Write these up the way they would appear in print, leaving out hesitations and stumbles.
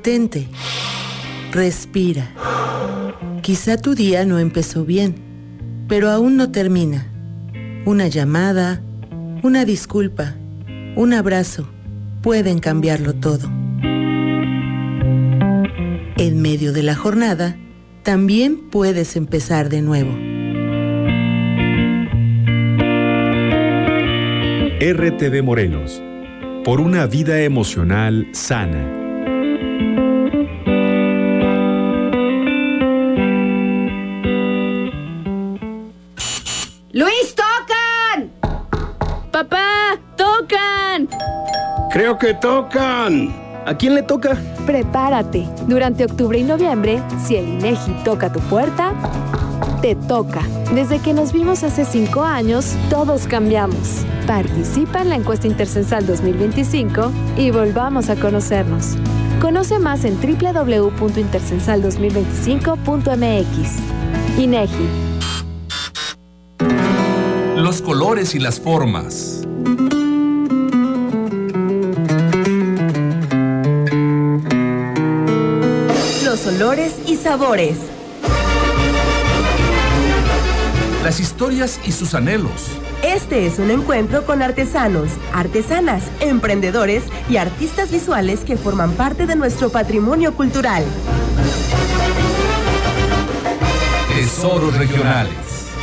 Detente. Respira. Quizá tu día no empezó bien, pero aún no termina. Una llamada, una disculpa, un abrazo pueden cambiarlo todo. En medio de la jornada, también puedes empezar de nuevo. RTV Morelos, por una vida emocional sana. ¡Luis, tocan! ¡Papá, tocan! Creo que tocan. ¿A quién le toca? Prepárate. Durante octubre y noviembre, si el INEGI toca tu puerta, te toca. Desde que nos vimos hace 5 años, todos cambiamos. Participa en la encuesta Intercensal 2025 y volvamos a conocernos. Conoce más en www.intercensal2025.mx. INEGI. Los colores y las formas. Los olores y sabores. Las historias y sus anhelos. Este es un encuentro con artesanos, artesanas, emprendedores y artistas visuales que forman parte de nuestro patrimonio cultural. Tesoros regionales.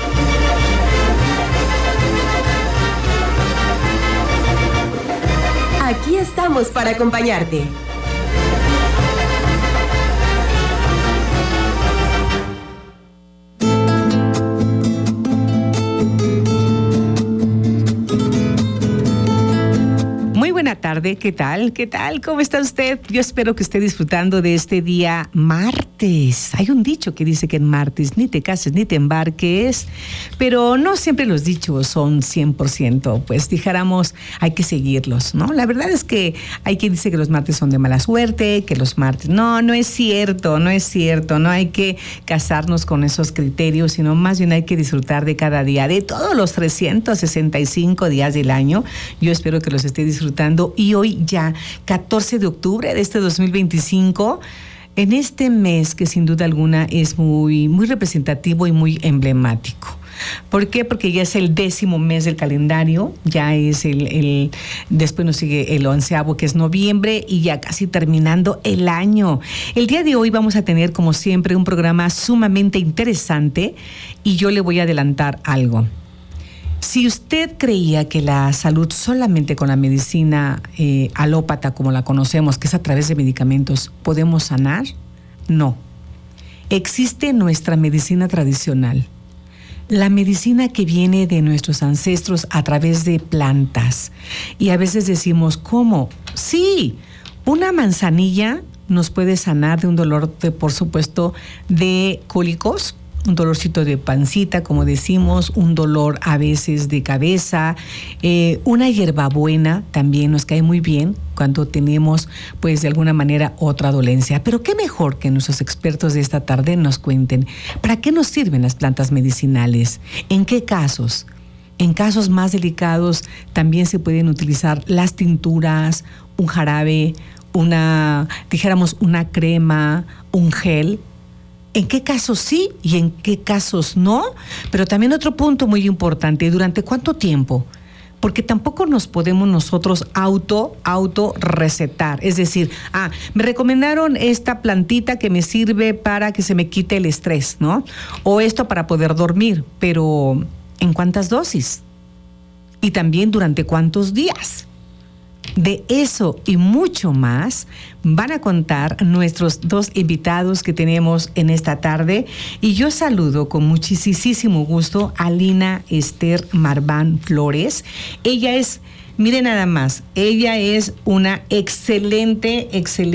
Aquí estamos para acompañarte. Buena tarde, ¿qué tal? ¿Qué tal? ¿Cómo está usted? Yo espero que esté disfrutando de este día martes. Hay un dicho que dice que en martes ni te cases ni te embarques, pero no siempre los dichos son 100%, pues dijéramos, hay que seguirlos, ¿no? La verdad es que hay quien dice que los martes son de mala suerte, que los martes... No es cierto, no hay que casarnos con esos criterios, sino más bien hay que disfrutar de cada día, de todos los 365 días del año. Yo espero que los esté disfrutando. Y hoy ya, 14 de octubre de este 2025, en este mes que sin duda alguna es muy, muy representativo y muy emblemático. ¿Por qué? Porque ya es el 10º mes del calendario, ya es después nos sigue el 11º, que es noviembre, y ya casi terminando el año. El día de hoy vamos a tener, como siempre, un programa sumamente interesante, y yo le voy a adelantar algo. Si usted creía que la salud solamente con la medicina alópata, como la conocemos, que es a través de medicamentos, podemos sanar, no. Existe nuestra medicina tradicional, la medicina que viene de nuestros ancestros a través de plantas. Y a veces decimos, ¿cómo? Sí, una manzanilla nos puede sanar de un dolor, por supuesto, de cólicos, un dolorcito de pancita, como decimos, un dolor a veces de cabeza, una hierbabuena también nos cae muy bien cuando tenemos, pues, de alguna manera otra dolencia. Pero qué mejor que nuestros expertos de esta tarde nos cuenten para qué nos sirven las plantas medicinales, en qué casos. En casos más delicados también se pueden utilizar las tinturas, un jarabe, una crema, un gel. ¿En qué casos sí y en qué casos no? Pero también otro punto muy importante, ¿durante cuánto tiempo? Porque tampoco nos podemos nosotros auto recetar. Es decir, me recomendaron esta plantita que me sirve para que se me quite el estrés, ¿no? O esto para poder dormir, pero ¿en cuántas dosis? Y también ¿durante cuántos días? De eso y mucho más van a contar nuestros 2 invitados que tenemos en esta tarde. Y yo saludo con muchísimo gusto a Lina Esther Marván Flores. Ella es, mire nada más, ella es una excelente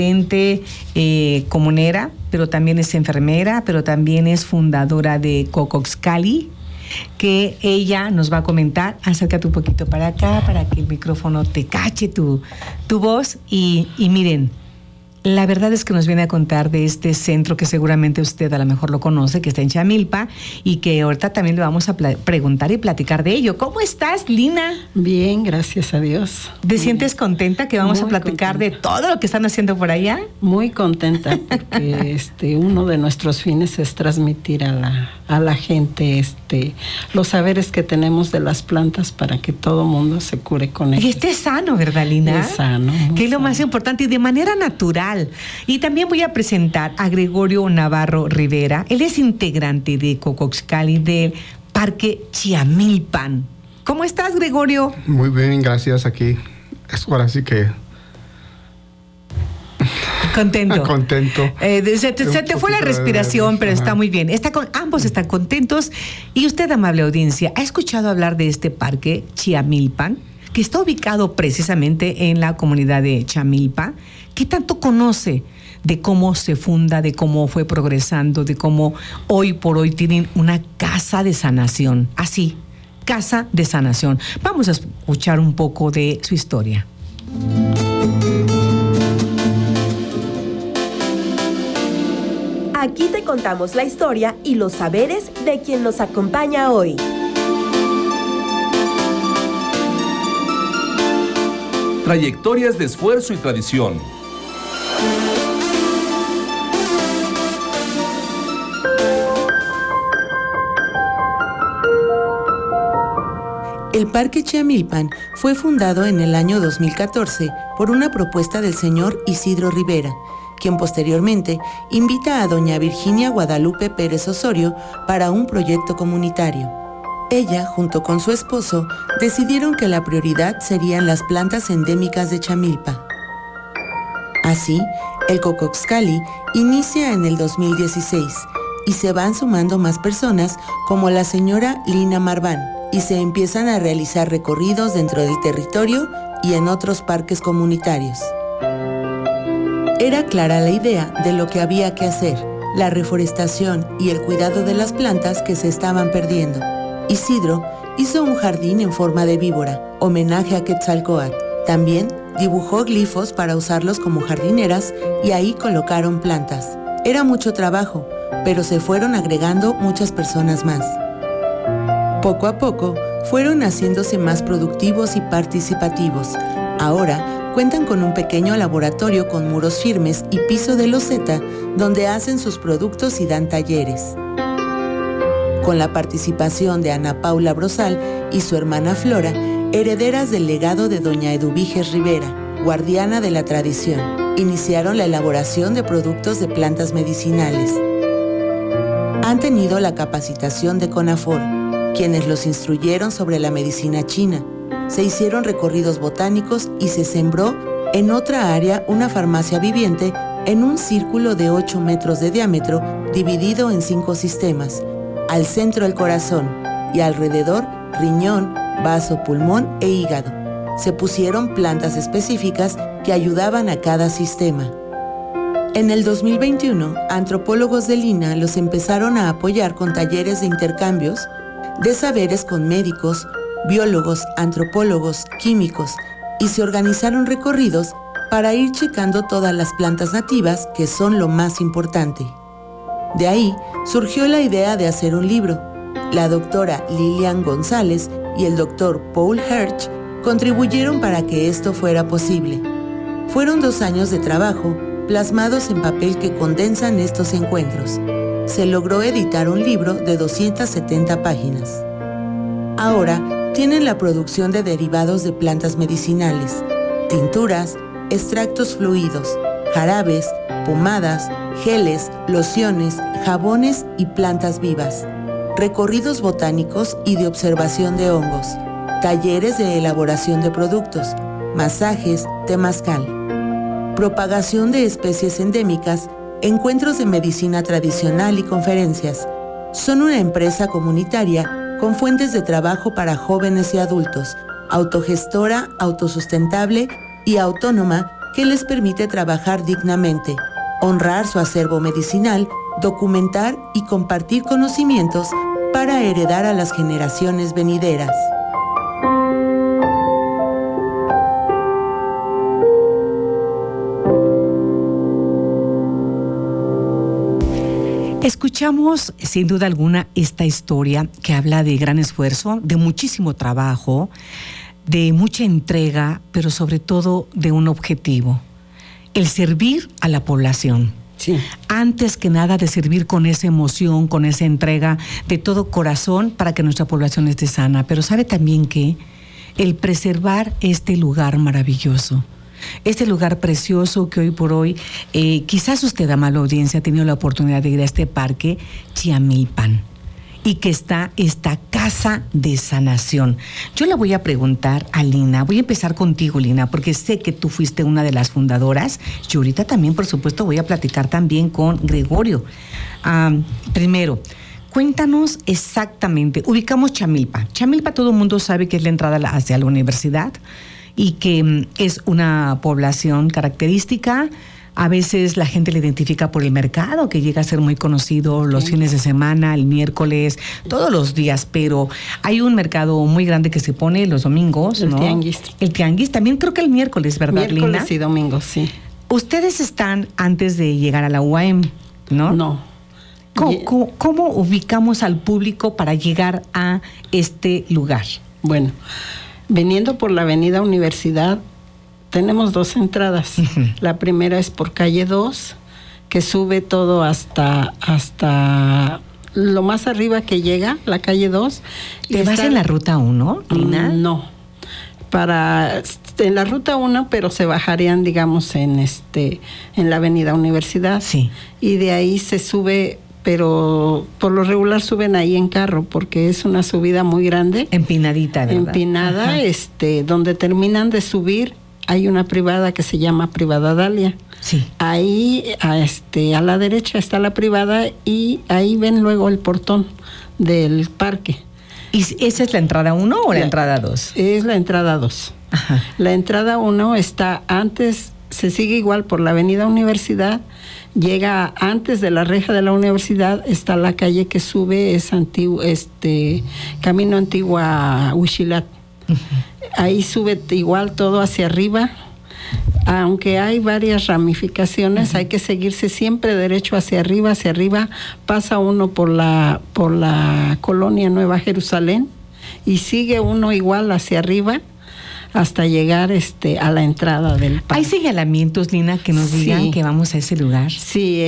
comunera, pero también es enfermera, pero también es fundadora de Cocoxcali, que ella nos va a comentar. Acércate un poquito para acá para que el micrófono te cache tu voz y miren, la verdad es que nos viene a contar de este centro que seguramente usted a lo mejor lo conoce, que está en Chamilpa, y que ahorita también le vamos a preguntar y platicar de ello. ¿Cómo estás, Lina? Bien, gracias a Dios. ¿Te sientes contenta que vamos a platicar de todo lo que están haciendo por allá? Muy contenta porque uno de nuestros fines es transmitir a la gente los saberes que tenemos de las plantas para que todo mundo se cure con ellas. Y esté sano, ¿verdad, Lina? Es sano. Que es lo más importante y de manera natural. Y también voy a presentar a Gregorio Navarro Rivera. Él es integrante de Cocoxcali del Parque Chiamilpan. ¿Cómo estás, Gregorio? Muy bien, gracias. Aquí es ahora sí que contento. Contento. Se te fue la respiración, pero está muy bien. Ambos están contentos. Y usted, amable audiencia, ¿ha escuchado hablar de este parque Chiamilpan, que está ubicado precisamente en la comunidad de Chamilpa? ¿Qué tanto conoce de cómo se funda, de cómo fue progresando, de cómo hoy por hoy tienen una casa de sanación? Así, casa de sanación. Vamos a escuchar un poco de su historia. Aquí te contamos la historia y los saberes de quien nos acompaña hoy. Trayectorias de esfuerzo y tradición. El Parque Chiamilpan fue fundado en el año 2014 por una propuesta del señor Isidro Rivera, quien posteriormente invita a doña Virginia Guadalupe Pérez Osorio para un proyecto comunitario. Ella, junto con su esposo, decidieron que la prioridad serían las plantas endémicas de Chamilpa. Así, el Cocoxcali inicia en el 2016 y se van sumando más personas como la señora Lina Marván, y se empiezan a realizar recorridos dentro del territorio y en otros parques comunitarios. Era clara la idea de lo que había que hacer, la reforestación y el cuidado de las plantas que se estaban perdiendo. Isidro hizo un jardín en forma de víbora, homenaje a Quetzalcóatl. También dibujó glifos para usarlos como jardineras y ahí colocaron plantas. Era mucho trabajo, pero se fueron agregando muchas personas más. Poco a poco, fueron haciéndose más productivos y participativos. Ahora, cuentan con un pequeño laboratorio con muros firmes y piso de loseta, donde hacen sus productos y dan talleres. Con la participación de Ana Paula Brosal y su hermana Flora, herederas del legado de doña Eduviges Rivera, guardiana de la tradición, iniciaron la elaboración de productos de plantas medicinales. Han tenido la capacitación de CONAFOR, quienes los instruyeron sobre la medicina china. Se hicieron recorridos botánicos y se sembró en otra área una farmacia viviente en un círculo de 8 metros de diámetro dividido en 5 sistemas. Al centro el corazón y alrededor riñón, vaso, pulmón e hígado. Se pusieron plantas específicas que ayudaban a cada sistema. En el 2021, antropólogos de Lina los empezaron a apoyar con talleres de intercambios de saberes con médicos, biólogos, antropólogos, químicos, y se organizaron recorridos para ir checando todas las plantas nativas, que son lo más importante. De ahí surgió la idea de hacer un libro. La doctora Lilian González y el doctor Paul Herch contribuyeron para que esto fuera posible. Fueron 2 años de trabajo plasmados en papel que condensan estos encuentros. Se logró editar un libro de 270 páginas. Ahora tienen la producción de derivados de plantas medicinales, tinturas, extractos fluidos, jarabes, pomadas, geles, lociones, jabones y plantas vivas, recorridos botánicos y de observación de hongos, talleres de elaboración de productos, masajes, temazcal, propagación de especies endémicas, encuentros de medicina tradicional y conferencias. Son una empresa comunitaria con fuentes de trabajo para jóvenes y adultos, autogestora, autosustentable y autónoma, que les permite trabajar dignamente, honrar su acervo medicinal, documentar y compartir conocimientos para heredar a las generaciones venideras. Escuchamos sin duda alguna esta historia que habla de gran esfuerzo, de muchísimo trabajo, de mucha entrega, pero sobre todo de un objetivo, el servir a la población. Sí. Antes que nada de servir con esa emoción, con esa entrega de todo corazón para que nuestra población esté sana. Pero sabe también que el preservar este lugar maravilloso, este lugar precioso que hoy por hoy, quizás usted, amable audiencia, ha tenido la oportunidad de ir a este parque Chiamilpan y que está esta casa de sanación. Yo le voy a preguntar a Lina, voy a empezar contigo, Lina, porque sé que tú fuiste una de las fundadoras. Yo ahorita también, por supuesto, voy a platicar también con Gregorio. Primero, cuéntanos exactamente, ubicamos Chamilpa. Chamilpa todo el mundo sabe que es la entrada hacia la universidad y que es una población característica. A veces la gente le identifica por el mercado, que llega a ser muy conocido los fines de semana, el miércoles, todos los días, pero hay un mercado muy grande que se pone los domingos, el ¿no? tianguis. El tianguis, también creo que el miércoles, ¿verdad, Lina? Miércoles y domingos, sí. Ustedes están antes de llegar a la UAM, ¿no? No. ¿Cómo ubicamos al público para llegar a este lugar? Bueno, viniendo por la avenida Universidad, tenemos dos entradas. Uh-huh. La primera es por calle 2, que sube todo hasta lo más arriba que llega, la calle 2. ¿Te vas en la ruta 1, Lina? No. En la ruta 1, pero se bajarían, digamos, en la avenida Universidad. Sí. Y de ahí se sube, pero por lo regular suben ahí en carro, porque es una subida muy grande. Empinadita, ¿verdad? Empinada, ajá. Donde terminan de subir, hay una privada que se llama Privada Dalia. Sí. Ahí, a la derecha está la privada y ahí ven luego el portón del parque. ¿Y esa es la entrada 1 o la entrada 2? Es la entrada 2. Ajá. La entrada 1 está antes, se sigue igual por la avenida Universidad, llega antes de la reja de la universidad, está la calle que sube, es camino antiguo a Huichilat. Uh-huh. Ahí sube igual todo hacia arriba, aunque hay varias ramificaciones, uh-huh. Hay que seguirse siempre derecho hacia arriba, pasa uno por la colonia Nueva Jerusalén y sigue uno igual hacia arriba hasta llegar a la entrada del parque. ¿Hay señalamientos, Lina, que nos digan que vamos a ese lugar? Sí,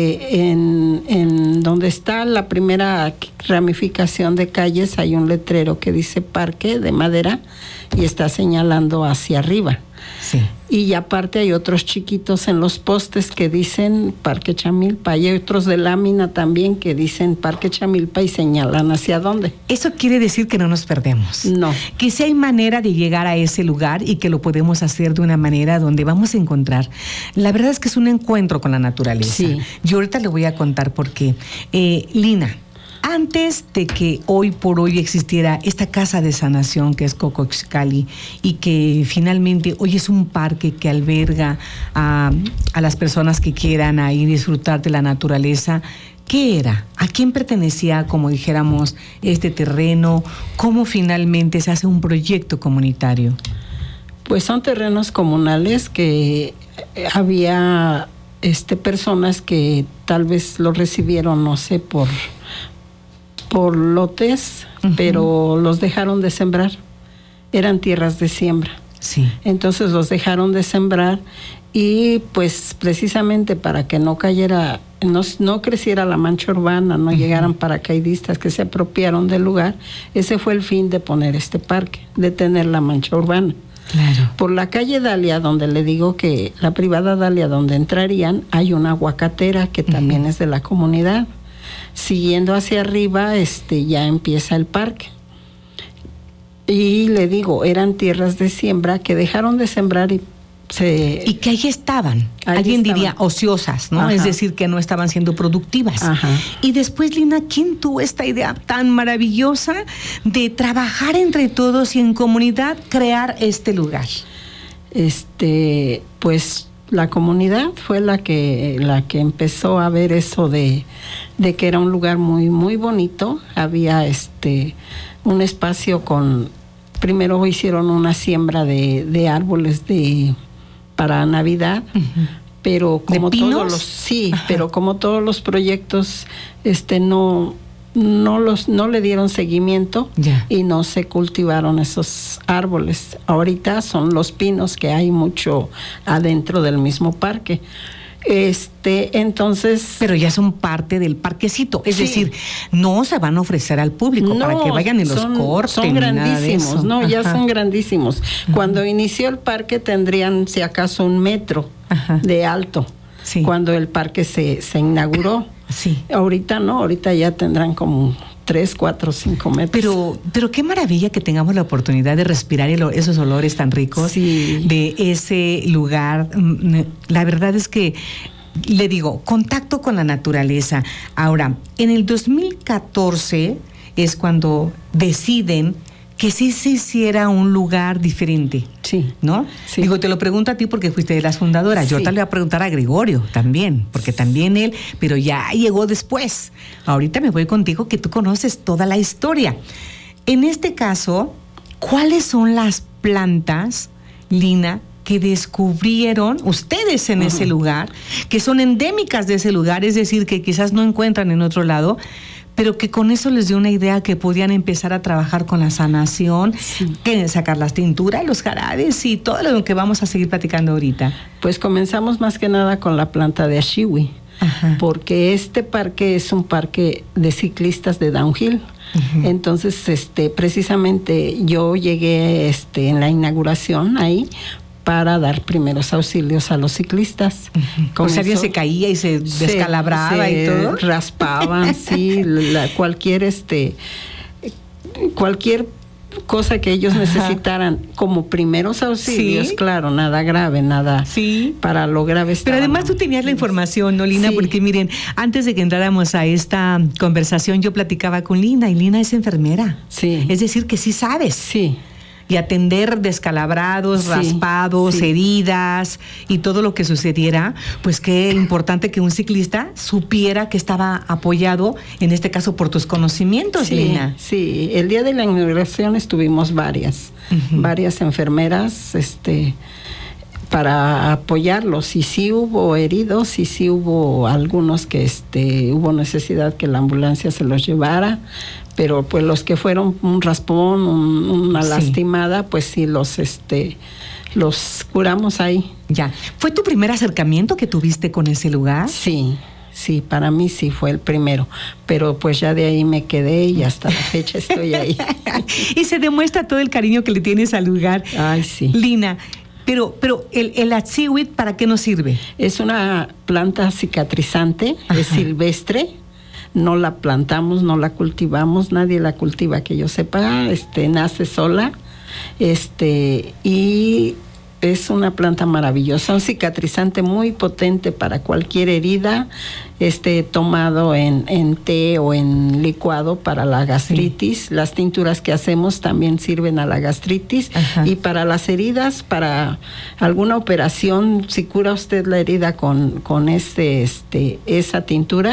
en donde está la primera ramificación de calles hay un letrero que dice parque de madera y está señalando hacia arriba. Sí. Y aparte hay otros chiquitos en los postes que dicen Parque Chamilpa, y hay otros de lámina también que dicen Parque Chamilpa y señalan hacia dónde. Eso quiere decir que no nos perdemos. No. Que sí hay manera de llegar a ese lugar y que lo podemos hacer de una manera donde vamos a encontrar. La verdad es que es un encuentro con la naturaleza. Sí. Yo ahorita le voy a contar por qué. Lina, antes de que hoy por hoy existiera esta casa de sanación que es Cocoxcali y que finalmente hoy es un parque que alberga a las personas que quieran ir y disfrutar de la naturaleza, ¿qué era? ¿A quién pertenecía, como dijéramos, este terreno? ¿Cómo finalmente se hace un proyecto comunitario? Pues son terrenos comunales que había personas que tal vez lo recibieron, no sé, por lotes, uh-huh. Pero los dejaron de sembrar. Eran tierras de siembra. Sí. Entonces los dejaron de sembrar y pues precisamente para que no cayera, no creciera la mancha urbana, no uh-huh. Llegaran paracaidistas que se apropiaron del lugar, ese fue el fin de poner este parque, de tener la mancha urbana. Claro. Por la calle Dalia, donde le digo que la privada Dalia, donde entrarían, hay una aguacatera que uh-huh. También es de la comunidad. Siguiendo hacia arriba, ya empieza el parque. Y le digo, eran tierras de siembra que dejaron de sembrar y que ahí estaban. Alguien diría ociosas, ¿no? Ajá. Es decir, que no estaban siendo productivas. Ajá. Y después, Lina, ¿quién tuvo esta idea tan maravillosa de trabajar entre todos y en comunidad crear este lugar? Pues la comunidad fue la que empezó a ver eso de que era un lugar muy muy bonito. Había un espacio primero hicieron una siembra de árboles para Navidad, uh-huh. pero como ¿De pinos? todos los, sí, pero como todos los proyectos, no le dieron seguimiento y no se cultivaron esos árboles. Ahorita son los pinos, que hay mucho adentro del mismo parque. Entonces, pero ya son parte del parquecito, es sí, decir, no se van a ofrecer al público para que vayan y los corten. Son grandísimos, no, ya son grandísimos. Cuando inició el parque tendrían, si acaso, 1 metro de alto. Sí. Cuando el parque se inauguró. Sí. Ahorita no, ahorita ya tendrán como 3, 4, 5 metros. Pero qué maravilla que tengamos la oportunidad de respirar esos olores tan ricos de ese lugar. La verdad es que, le digo, contacto con la naturaleza. Ahora, en el 2014 es cuando deciden que sí se hiciera un lugar diferente. Sí. ¿No? Sí. Digo, te lo pregunto a ti porque fuiste de las fundadoras. Sí. Yo te lo voy a preguntar a Gregorio también, porque también él, pero ya llegó después. Ahorita me voy contigo, que tú conoces toda la historia. En este caso, ¿cuáles son las plantas, Lina, que descubrieron ustedes en ese lugar, que son endémicas de ese lugar, es decir, que quizás no encuentran en otro lado, pero que con eso les dio una idea que podían empezar a trabajar con la sanación, que sacar las tinturas, los jarabes y todo lo que vamos a seguir platicando ahorita? Pues comenzamos más que nada con la planta de Ashiwi, porque este parque es un parque de ciclistas de downhill. Entonces, precisamente yo llegué en la inauguración ahí para dar primeros auxilios a los ciclistas. O sea, alguien se caía y se descalabraba y todo. Raspaban, sí, cualquier cosa que ellos necesitaran como primeros auxilios, claro, nada grave, nada para lo grave. Pero además tú tenías la información, ¿no, Lina? Porque miren, antes de que entráramos a esta conversación, yo platicaba con Lina, y Lina es enfermera. Sí. Es decir, que sí sabes. Sí. Y atender descalabrados, raspados, heridas y todo lo que sucediera, pues qué importante que un ciclista supiera que estaba apoyado, en este caso por tus conocimientos, Lina. Sí, el día de la inauguración estuvimos varias enfermeras, para apoyarlos, y sí hubo heridos, y sí hubo algunos que hubo necesidad que la ambulancia se los llevara, pero pues los que fueron un raspón, una lastimada, pues sí los curamos ahí. Ya. ¿Fue tu primer acercamiento que tuviste con ese lugar? Sí, para mí sí fue el primero, pero pues ya de ahí me quedé y hasta la fecha estoy ahí. Y se demuestra todo el cariño que le tienes al lugar. Ay, sí. Lina, pero el Atsiwit, ¿para qué nos sirve? Es una planta cicatrizante, es silvestre. No la plantamos, no la cultivamos, nadie la cultiva que yo sepa, nace sola, y es una planta maravillosa, un cicatrizante muy potente para cualquier herida, tomado en té o en licuado para la gastritis. Sí. Las tinturas que hacemos también sirven a la gastritis. Y para las heridas, para alguna operación, si cura usted la herida con esa tintura,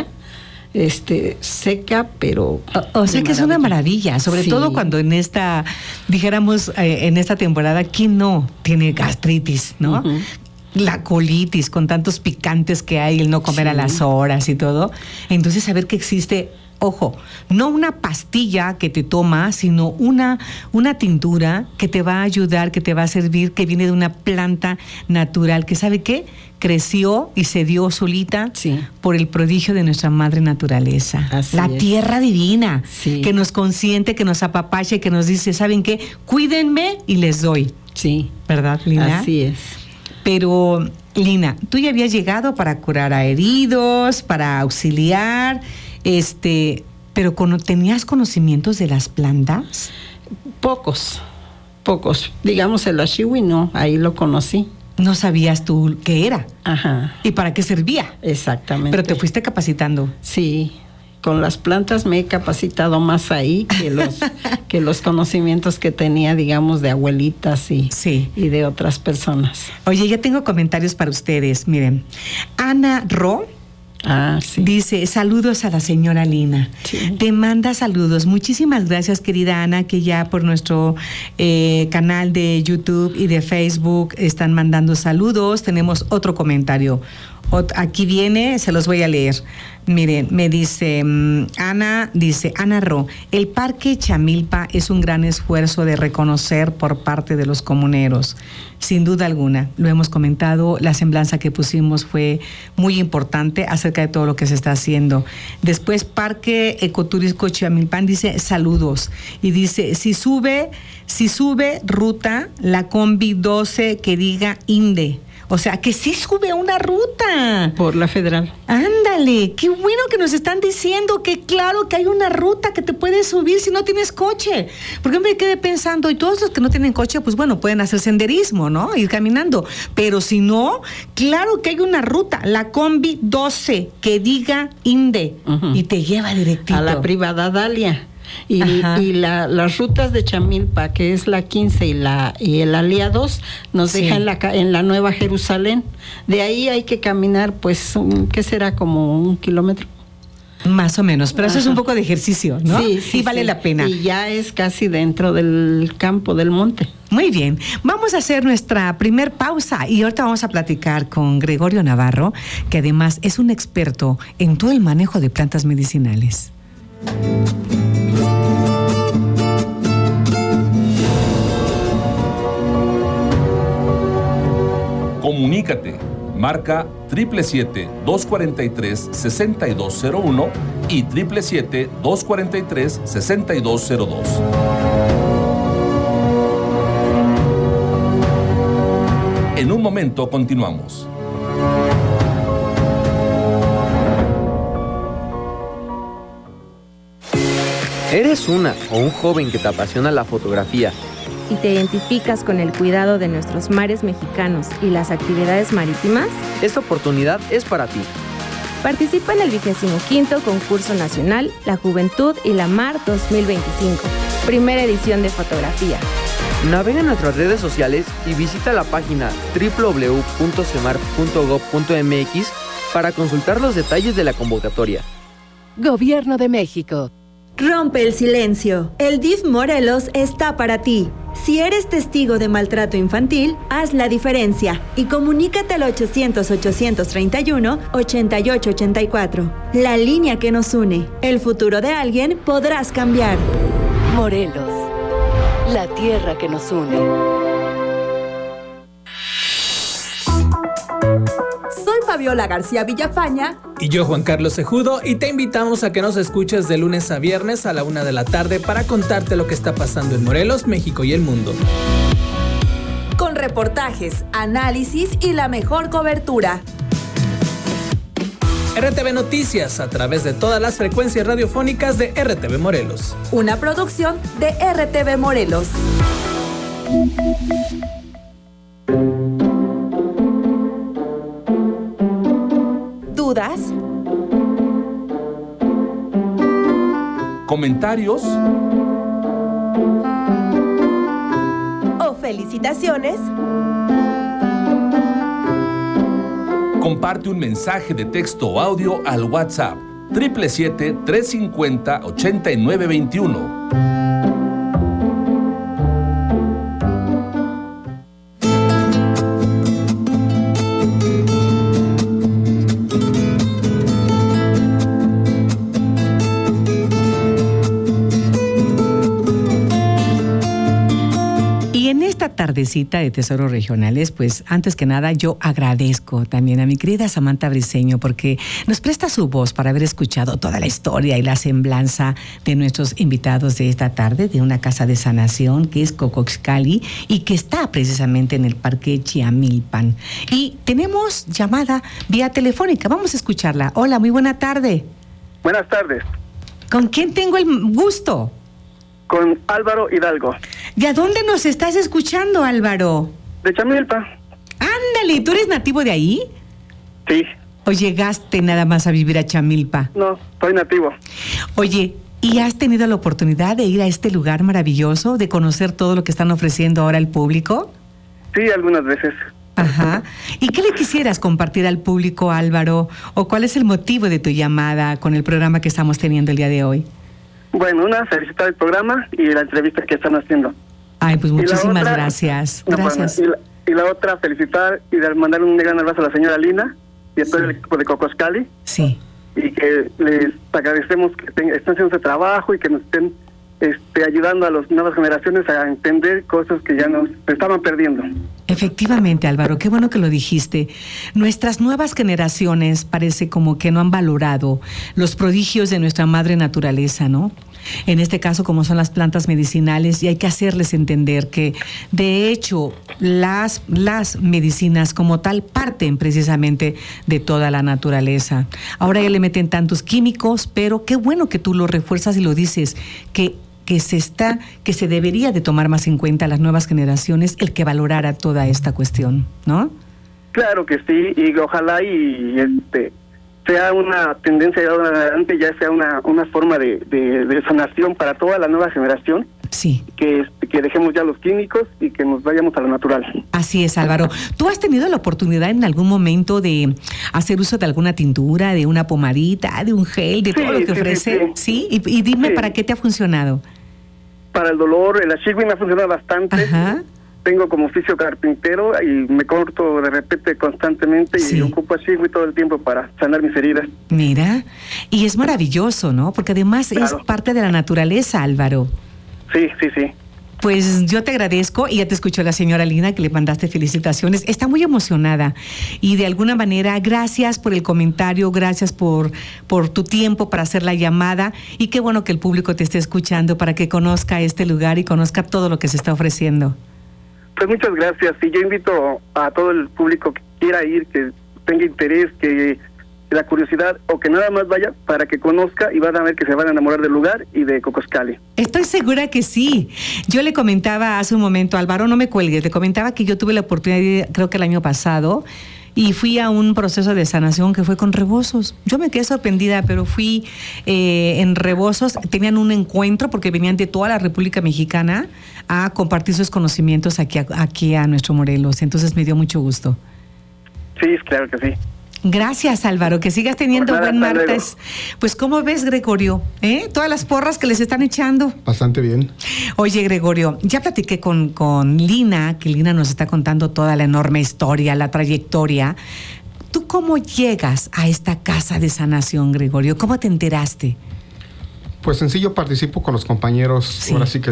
seca, pero o sea que es una maravilla, sobre todo cuando en esta, dijéramos, en esta temporada, ¿quién no tiene gastritis, no? La colitis, con tantos picantes que hay, el no comer a las horas y todo. Entonces, saber que existe, ojo, no una pastilla que te tomas, sino una tintura que te va a ayudar, que te va a servir, que viene de una planta natural, que ¿sabe qué? Creció y se dio solita por el prodigio de nuestra madre naturaleza. La tierra divina, que nos consiente, que nos apapacha y que nos dice, ¿saben qué? Cuídenme y les doy. Sí. ¿Verdad, Lina? Así es. Pero, Lina, tú ya habías llegado para curar a heridos, para auxiliar, pero ¿tenías conocimientos de las plantas? Pocos. Digamos, el Ashiwi no, ahí lo conocí. No sabías tú qué era. ¿Y para qué servía? Exactamente. Pero te fuiste capacitando. Sí, con las plantas me he capacitado más ahí que los conocimientos que tenía, digamos, de abuelitas y de otras personas. Oye, ya tengo comentarios para ustedes. Miren, Ana Ro Sí. Dice, saludos a la señora Lina. Sí. Te manda saludos. Muchísimas gracias, querida Ana, que ya por nuestro canal de YouTube y de Facebook están mandando saludos. Tenemos otro comentario. Aquí viene, se los voy a leer. Miren, me dice Ana Ro, el Parque Chamilpa es un gran esfuerzo de reconocer por parte de los comuneros. Sin duda alguna, lo hemos comentado, la semblanza que pusimos fue muy importante acerca de todo lo que se está haciendo. Después, Parque Ecoturístico Chamilpan dice saludos y dice, si sube ruta, la combi 12 que diga INDE. O sea, que sí sube una ruta. Por la federal. Ándale, qué bueno que nos están diciendo que claro que hay una ruta que te puedes subir si no tienes coche. Porque me quedé pensando, y todos los que no tienen coche, pues bueno, pueden hacer senderismo, ¿no? Ir caminando. Pero si no, claro que hay una ruta, la combi 12, que diga INDE, y te lleva directito. A la privada Dalia. Y las rutas de Chamilpa, que es la 15 y el Aliados, nos deja en la Nueva Jerusalén. De ahí hay que caminar, pues, ¿qué será? Como 1 kilómetro. Más o menos, pero eso es un poco de ejercicio, ¿no? Sí, vale la pena. Y ya es casi dentro del campo, del monte. Muy bien, vamos a hacer nuestra primer pausa y ahorita vamos a platicar con Gregorio Navarro, que además es un experto en todo el manejo de plantas medicinales. Comunícate. Marca 777-243-6201 y 777-243-6202. En un momento continuamos. ¿Eres una o un joven que te apasiona la fotografía y te identificas con el cuidado de nuestros mares mexicanos y las actividades marítimas? Esta oportunidad es para ti. Participa en el 25º Concurso Nacional La Juventud y la Mar 2025, primera edición de fotografía. Navega en nuestras redes sociales y visita la página www.semar.gov.mx para consultar los detalles de la convocatoria. Gobierno de México. Rompe el silencio. El DIF Morelos está para ti. Si eres testigo de maltrato infantil, haz la diferencia y comunícate al 800-831-8884. La línea que nos une. El futuro de alguien podrás cambiar. Morelos, la tierra que nos une. Soy Fabiola García Villafaña. Y yo, Juan Carlos Cejudo, y te invitamos a que nos escuches de lunes a viernes a la 1 de la tarde para contarte lo que está pasando en Morelos, México y el mundo. Con reportajes, análisis y la mejor cobertura. RTV Noticias, a través de todas las frecuencias radiofónicas de RTV Morelos. Una producción de RTV Morelos. ¿Dudas? ¿Comentarios? ¿O felicitaciones? Comparte un mensaje de texto o audio al WhatsApp 777-350-8921. Tardecita de Tesoros Regionales, pues antes que nada yo agradezco también a mi querida Samantha Briceño porque nos presta su voz para haber escuchado toda la historia y la semblanza de nuestros invitados de esta tarde de una casa de sanación que es Cocoxcali y que está precisamente en el Parque Chamilpan. Y tenemos llamada vía telefónica, vamos a escucharla. Hola, muy buena tarde. Buenas tardes. ¿Con quién tengo el gusto? Con Álvaro Hidalgo. ¿De dónde nos estás escuchando, Álvaro? De Chamilpa. Ándale, ¿tú eres nativo de ahí? Sí. ¿O llegaste nada más a vivir a Chamilpa? No, soy nativo. Oye, ¿y has tenido la oportunidad de ir a este lugar maravilloso, de conocer todo lo que están ofreciendo ahora al público? Sí, algunas veces. Ajá. ¿Y qué le quisieras compartir al público, Álvaro? ¿O cuál es el motivo de tu llamada con el programa que estamos teniendo el día de hoy? Bueno, felicitar el programa y la entrevista que están haciendo. Ay, pues muchísimas gracias. Gracias. Y la otra, felicitar y mandar un gran abrazo a la señora Lina y a todo el equipo de Cocoscali. Sí. Y que les agradecemos que estén haciendo ese trabajo y que nos estén ayudando a las nuevas generaciones a entender cosas que ya nos estaban perdiendo. Efectivamente, Álvaro, qué bueno que lo dijiste. Nuestras nuevas generaciones parece como que no han valorado los prodigios de nuestra madre naturaleza, ¿no? En este caso, como son las plantas medicinales, y hay que hacerles entender que, de hecho, las medicinas como tal parten precisamente de toda la naturaleza. Ahora ya le meten tantos químicos, pero qué bueno que tú lo refuerzas y lo dices, que se debería de tomar más en cuenta a las nuevas generaciones el que valorara toda esta cuestión, ¿no? Claro que sí, y ojalá sea una tendencia de ahora en adelante, ya sea una forma de sanación para toda la nueva generación. Sí. Que dejemos ya los químicos y que nos vayamos a lo natural. Así es, Álvaro. ¿Tú has tenido la oportunidad en algún momento de hacer uso de alguna tintura, de una pomadita, de un gel, de todo lo que ofrece? Sí. Y dime, ¿para qué te ha funcionado? Para el dolor, el ashigui me ha funcionado bastante. Ajá. Tengo como oficio carpintero y me corto de repente constantemente y ocupo ashigui todo el tiempo para sanar mis heridas. Mira, y es maravilloso, ¿no? Porque además es parte de la naturaleza, Álvaro. Sí. Pues yo te agradezco y ya te escuchó la señora Lina que le mandaste felicitaciones. Está muy emocionada y de alguna manera gracias por el comentario, gracias por tu tiempo para hacer la llamada y qué bueno que el público te esté escuchando para que conozca este lugar y conozca todo lo que se está ofreciendo. Pues muchas gracias y yo invito a todo el público que quiera ir, que tenga interés, que la curiosidad o que nada más vaya para que conozca y van a ver que se van a enamorar del lugar y de Cocoscali. Estoy segura que sí. Yo le comentaba hace un momento, Álvaro, no me cuelgues, le comentaba que yo tuve la oportunidad, creo que el año pasado, y fui a un proceso de sanación que fue con Rebozos. Yo me quedé sorprendida, pero fui en Rebozos, tenían un encuentro porque venían de toda la República Mexicana a compartir sus conocimientos aquí a nuestro Morelos. Entonces me dio mucho gusto. Sí, claro que sí. Gracias, Álvaro, que sigas teniendo buen martes. Pues, ¿cómo ves, Gregorio? Todas las porras que les están echando. Bastante bien. Oye, Gregorio, ya platiqué con Lina, que Lina nos está contando toda la enorme historia, la trayectoria. ¿Tú cómo llegas a esta casa de sanación, Gregorio? ¿Cómo te enteraste? Pues sencillo, participo con los compañeros. Sí. Ahora sí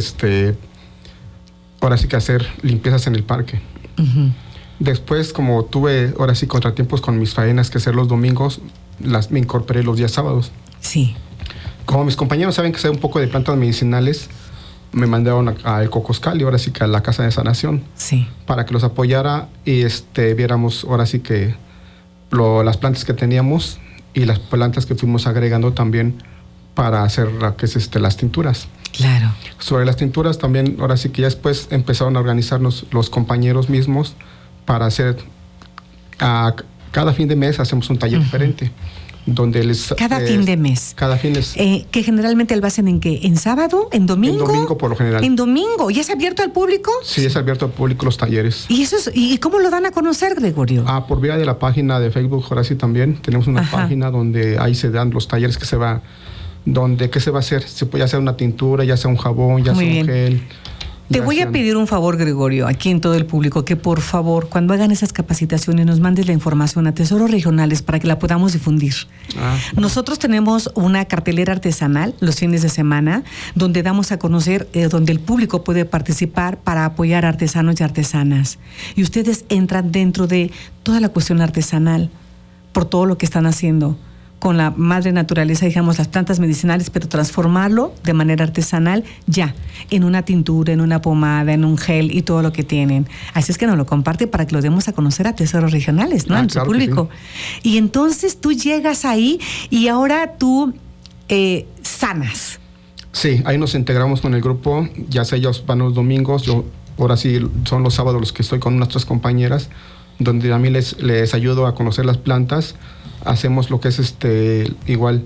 que hacer limpiezas en el parque. Uh-huh. Después, como tuve ahora sí contratiempos con mis faenas que hacer los domingos, me incorporé los días sábados. Sí. Como mis compañeros saben que sé un poco de plantas medicinales, me mandaron al Cocoscali, ahora sí que a la casa de sanación. Sí. Para que los apoyara y viéramos ahora sí que las plantas que teníamos y las plantas que fuimos agregando también para hacer las tinturas. Claro. Sobre las tinturas también, ahora sí que ya después empezaron a organizarnos los compañeros mismos para hacer, cada fin de mes hacemos un taller diferente. Donde cada fin de mes. Cada fin es. Que generalmente lo hacen ¿en qué? ¿En sábado? ¿En domingo? En domingo por lo general. ¿En domingo? ¿Y es abierto al público? Sí, es abierto al público los talleres. ¿Y cómo lo dan a conocer, Gregorio? Por vía de la página de Facebook, ahora sí también. Tenemos una página donde ahí se dan los talleres ¿qué se va a hacer? Se puede hacer una tintura, ya sea un jabón, ya sea un gel. Te voy a pedir un favor, Gregorio, aquí en todo el público, que por favor, cuando hagan esas capacitaciones, nos mandes la información a Tesoros Regionales para que la podamos difundir. Nosotros tenemos una cartelera artesanal los fines de semana, donde damos a conocer, donde el público puede participar para apoyar a artesanos y artesanas. Y ustedes entran dentro de toda la cuestión artesanal, por todo lo que están haciendo con la madre naturaleza, digamos, las plantas medicinales, pero transformarlo de manera artesanal ya, en una tintura, en una pomada, en un gel y todo lo que tienen. Así es que nos lo comparte para que lo demos a conocer a Tesoros Regionales, ¿no? En su público. Sí. Y entonces tú llegas ahí y ahora tú sanas. Sí, ahí nos integramos con el grupo, ya sea ellos van los domingos, yo ahora sí son los sábados los que estoy con nuestras compañeras, donde a mí les ayudo a conocer las plantas. Hacemos lo que es igual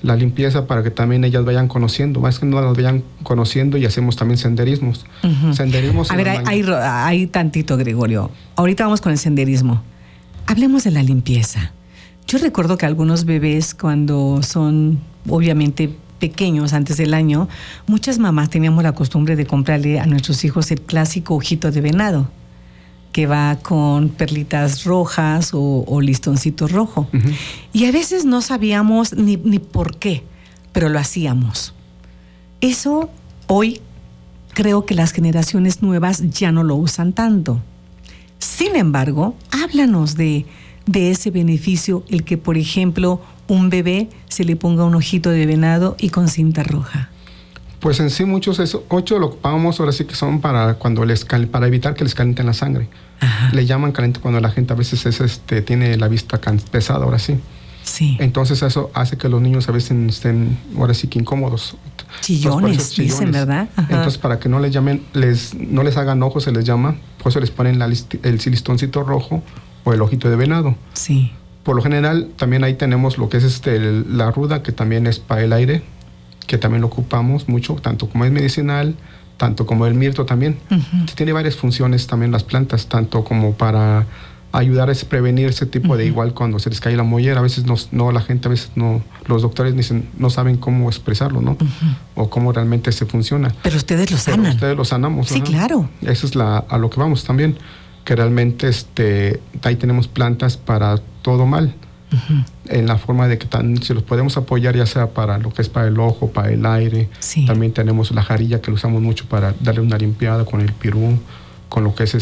la limpieza para que también ellas vayan conociendo, más que no las vayan conociendo, y hacemos también senderismos. Senderismos. A ver, hay tantito, Gregorio. Ahorita vamos con el senderismo. Hablemos de la limpieza. Yo recuerdo que algunos bebés, cuando son obviamente pequeños, antes del año, muchas mamás teníamos la costumbre de comprarle a nuestros hijos el clásico ojito de venado, que va con perlitas rojas o listoncito rojo. Y a veces no sabíamos ni por qué, pero lo hacíamos. Eso hoy creo que las generaciones nuevas ya no lo usan tanto. Sin embargo, háblanos de ese beneficio, el que, por ejemplo, un bebé se le ponga un ojito de venado y con cinta roja. Pues en sí muchos eso, 8 lo ocupamos ahora sí que son para para evitar que les calienten la sangre. Le llaman caliente cuando la gente a veces tiene la vista pesada, ahora sí. Sí. Entonces eso hace que los niños a veces estén ahora sí que incómodos. Chillones, dicen, ¿verdad? Entonces para que no les llamen, no les hagan ojos, se les llama, por eso les ponen el listoncito rojo o el ojito de venado. Sí. Por lo general también ahí tenemos lo que es la ruda, que también es para el aire, que también lo ocupamos mucho, tanto como es medicinal, tanto como el mirto también. Tiene varias funciones también las plantas, tanto como para ayudar a prevenir ese tipo de, igual cuando se les cae la mollera, a veces la gente, a veces no, los doctores dicen, no saben cómo expresarlo, ¿no? O cómo realmente se funciona. Pero ustedes lo sanan. Ustedes lo sanamos. Sí, claro. Eso es a lo que vamos también, que realmente ahí tenemos plantas para todo mal. En la forma de que si los podemos apoyar, ya sea para lo que es para el ojo, para el aire. Sí. También tenemos la jarilla, que lo usamos mucho para darle una limpiada, con el pirú, con lo que es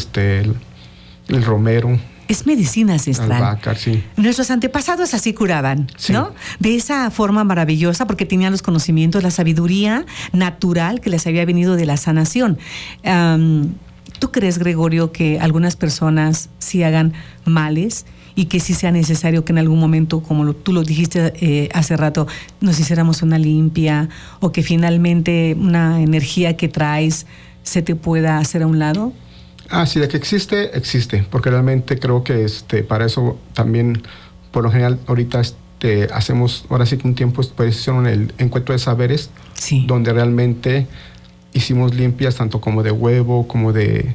el romero. Es medicina ancestral. Albahaca, sí. Nuestros antepasados así curaban, sí, ¿no? De esa forma maravillosa, porque tenían los conocimientos, la sabiduría natural que les había venido de la sanación. ¿Tú crees, Gregorio, que algunas personas sí hagan males y que sí sea necesario que en algún momento, como tú lo dijiste hace rato, nos hiciéramos una limpia, o que finalmente una energía que traes se te pueda hacer a un lado? Sí, de que existe, porque realmente creo que para eso también, por lo general, ahorita hacemos, ahora sí que un tiempo hicieron el encuentro de saberes, sí, donde realmente hicimos limpias tanto como de huevo, como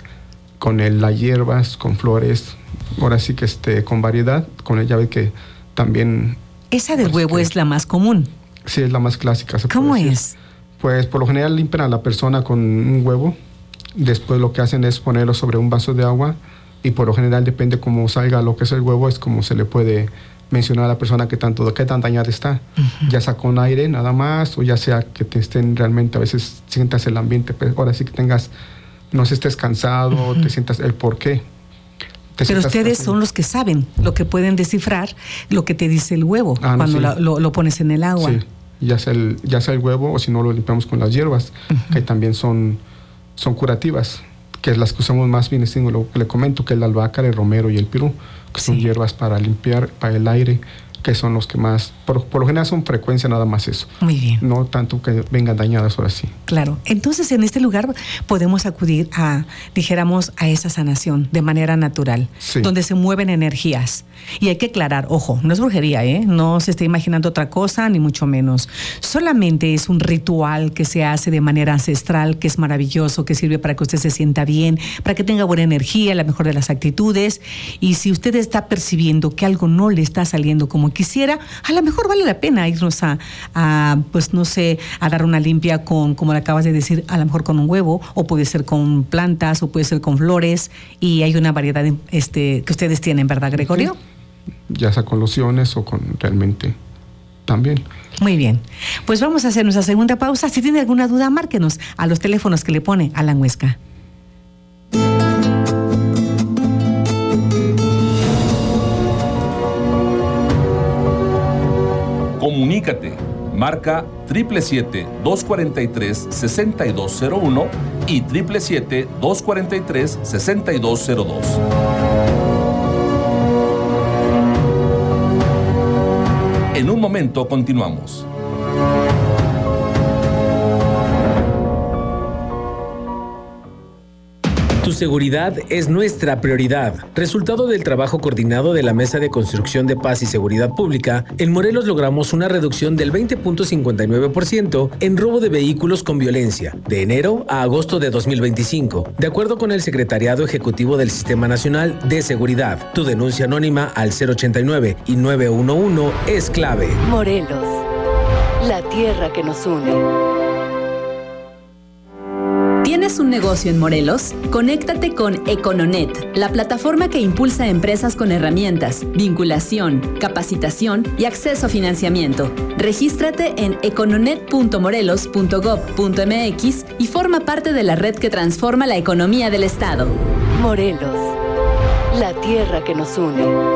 con las hierbas, con flores, ahora sí que con variedad, con ella ve que también... Esa del huevo es la más común. Sí, es la más clásica. ¿Cómo es? Pues por lo general limpian a la persona con un huevo, después lo que hacen es ponerlo sobre un vaso de agua, y por lo general depende cómo salga lo que es el huevo, es como se le puede mencionar a la persona qué tan dañada está. Ya sea con aire nada más, o ya sea que te estén realmente, a veces sientas el ambiente, pero ahora sí que no estés cansado, te sientas el por qué. Pero ustedes son los que saben, lo que pueden descifrar, lo que te dice el huevo cuando sí, lo pones en el agua. Sí, ya sea el huevo, o si no lo limpiamos con las hierbas, que también son curativas, que es las que usamos más bien, lo que le comento, que es la albahaca, el romero y el pirú, que son hierbas para limpiar, para el aire, que son los que más, por lo general son frecuencia nada más eso. Muy bien. No tanto que vengan dañadas ahora sí. Claro. Entonces en este lugar podemos acudir a esa sanación de manera natural, sí, donde se mueven energías. Y hay que aclarar, ojo, no es brujería, no se está imaginando otra cosa, ni mucho menos. Solamente es un ritual que se hace de manera ancestral, que es maravilloso, que sirve para que usted se sienta bien, para que tenga buena energía, la mejor de las actitudes. Y si usted está percibiendo que algo no le está saliendo como quisiera, a lo mejor vale la pena irnos pues no sé, a dar una limpia como le acabas de decir, a lo mejor con un huevo, o puede ser con plantas, o puede ser con flores, y hay una variedad que ustedes tienen, ¿verdad, Gregorio? Sí. Ya sea con lociones o con realmente también. Muy bien, pues vamos a hacer nuestra segunda pausa. Si tiene alguna duda, márquenos a los teléfonos que le pone Alan Huesca. Comunícate. Marca 777-243-6201 y 777-243-6202. En un momento continuamos. Tu seguridad es nuestra prioridad. Resultado del trabajo coordinado de la Mesa de Construcción de Paz y Seguridad Pública, en Morelos logramos una reducción del 20.59% en robo de vehículos con violencia, de enero a agosto de 2025, de acuerdo con el Secretariado Ejecutivo del Sistema Nacional de Seguridad. Tu denuncia anónima al 089 y 911 es clave. Morelos, la tierra que nos une. ¿Tienes un negocio en Morelos? Conéctate con Econonet, la plataforma que impulsa empresas con herramientas, vinculación, capacitación y acceso a financiamiento. Regístrate en econonet.morelos.gov.mx y forma parte de la red que transforma la economía del Estado. Morelos, la tierra que nos une.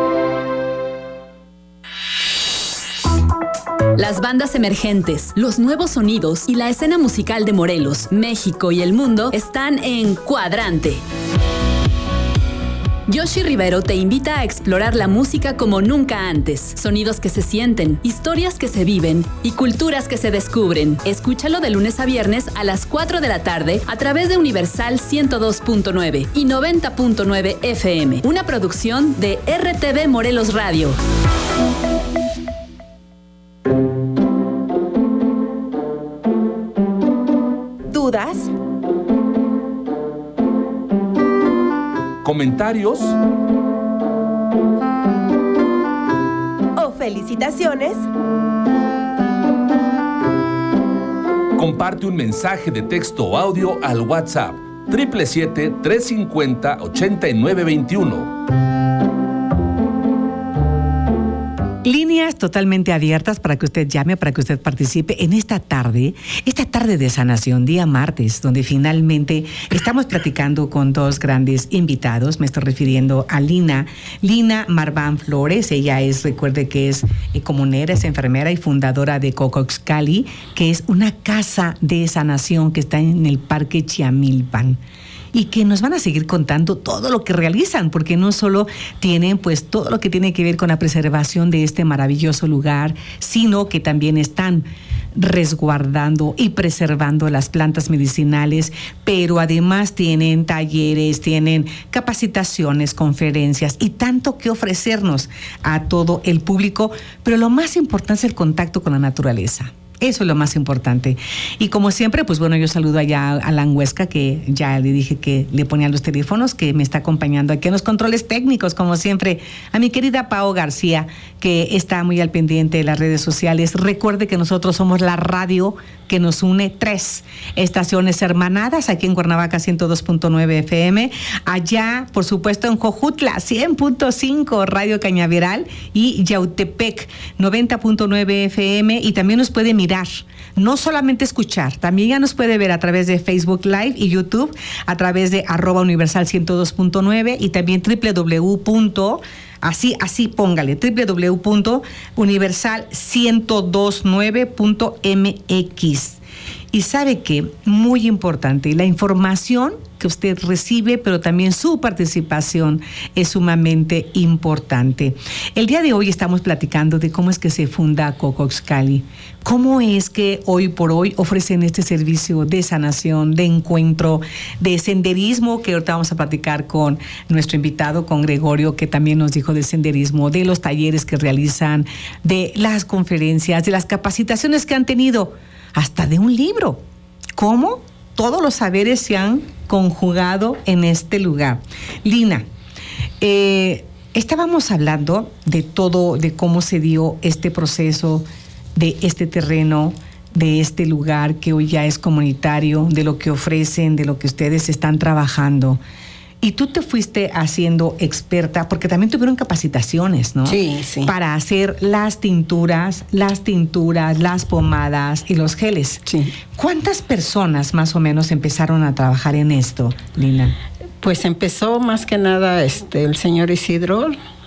Las bandas emergentes, los nuevos sonidos y la escena musical de Morelos, México y el mundo están en Cuadrante. Yoshi Rivero te invita a explorar la música como nunca antes. Sonidos que se sienten, historias que se viven y culturas que se descubren. Escúchalo de lunes a viernes a las 4 de la tarde a través de Universal 102.9 y 90.9 FM. Una producción de RTV Morelos Radio. ¿Dudas? ¿Comentarios? ¿O felicitaciones? Comparte un mensaje de texto o audio al WhatsApp 777-350-8921. Líneas totalmente abiertas para que usted llame, para que usted participe en esta tarde de sanación, día martes, donde finalmente estamos platicando con dos grandes invitados. Me estoy refiriendo a Lina Marván Flores. Ella recuerde que es comunera, es enfermera y fundadora de Cocoxcali, que es una casa de sanación que está en el Parque Chiamilpan. Y que nos van a seguir contando todo lo que realizan, porque no solo tienen pues todo lo que tiene que ver con la preservación de este maravilloso lugar, sino que también están resguardando y preservando las plantas medicinales, pero además tienen talleres, tienen capacitaciones, conferencias y tanto que ofrecernos a todo el público, pero lo más importante es el contacto con la naturaleza. Eso es lo más importante. Y como siempre, pues bueno, yo saludo allá a Alan Huesca, que ya le dije que le ponía los teléfonos, que me está acompañando aquí en los controles técnicos, como siempre. A mi querida Pao García, que está muy al pendiente de las redes sociales. Recuerde que nosotros somos la radio que nos une 3 estaciones hermanadas, aquí en Cuernavaca 102.9 FM, allá, por supuesto, en Jojutla 100.5 Radio Cañaveral y Yautepec 90.9 FM, y también nos puede mirar, no solamente escuchar, también ya nos puede ver a través de Facebook Live y YouTube, a través de @Universal 102.9 y también Así póngale, www.universal1029.mx. Y sabe que, muy importante, la información que usted recibe, pero también su participación es sumamente importante. El día de hoy estamos platicando de cómo es que se funda Cocoxcali, cómo es que hoy por hoy ofrecen este servicio de sanación, de encuentro, de senderismo, que ahorita vamos a platicar con nuestro invitado, con Gregorio, que también nos dijo de senderismo, de los talleres que realizan, de las conferencias, de las capacitaciones que han tenido, hasta de un libro. ¿Cómo todos los saberes se han conjugado en este lugar? Lina, estábamos hablando de todo, de cómo se dio este proceso, de este terreno, de este lugar que hoy ya es comunitario, de lo que ofrecen, de lo que ustedes están trabajando. Y tú te fuiste haciendo experta, porque también tuvieron capacitaciones, ¿no? Sí, sí. Para hacer las tinturas, las pomadas y los geles. Sí. ¿Cuántas personas más o menos empezaron a trabajar en esto, Lina? Pues empezó más que nada el señor Isidro,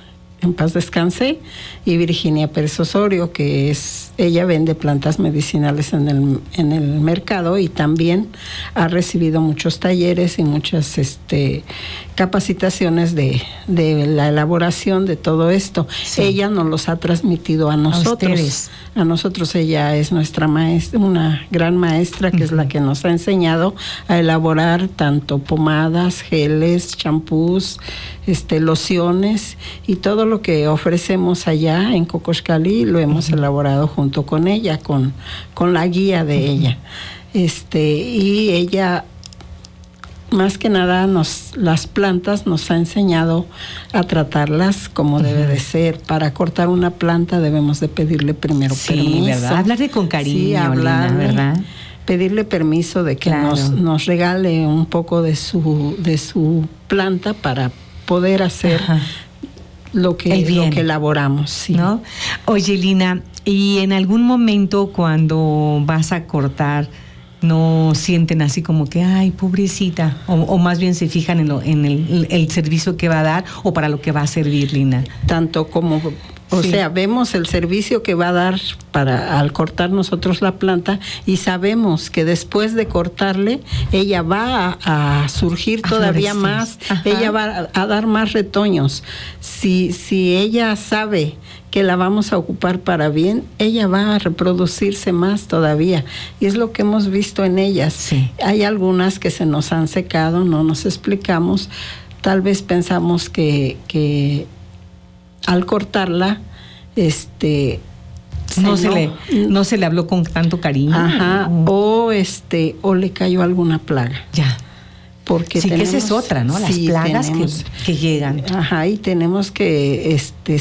en paz descanse, y Virginia Pérez Osorio, que ella vende plantas medicinales en el mercado y también ha recibido muchos talleres y muchas capacitaciones de la elaboración de todo esto. Sí. Ella nos los ha transmitido a nosotros. A nosotros ella es nuestra maestra, una gran maestra que es la que nos ha enseñado a elaborar tanto pomadas, geles, champús, lociones, y todo lo que ofrecemos allá en Cocoxcalli lo hemos elaborado junto con ella, con la guía de ella. Y ella, más que nada, las plantas nos ha enseñado a tratarlas como debe de ser. Para cortar una planta debemos de pedirle primero permiso. ¿Verdad? Hablarle con cariño, sí, hablarle, Lina, ¿verdad? Pedirle permiso de que nos regale un poco de su planta para poder hacer lo que elaboramos. Sí. ¿No? Oye, Lina, ¿y en algún momento cuando vas a cortar no sienten así como que, ay, pobrecita, o más bien se fijan en el servicio que va a dar o para lo que va a servir, Lina? Tanto como, o sea, vemos el servicio que va a dar al cortar nosotros la planta, y sabemos que después de cortarle ella va a surgir todavía más, ella va a dar más retoños. Si ella sabe que la vamos a ocupar para bien, ella va a reproducirse más todavía, y es lo que hemos visto en ellas. Sí. Hay algunas que se nos han secado, no nos explicamos, tal vez pensamos que al cortarla, no se le habló con tanto cariño. O le cayó alguna plaga. Ya. Porque sí, que esa es otra, ¿no? Las plagas que llegan. Y tenemos que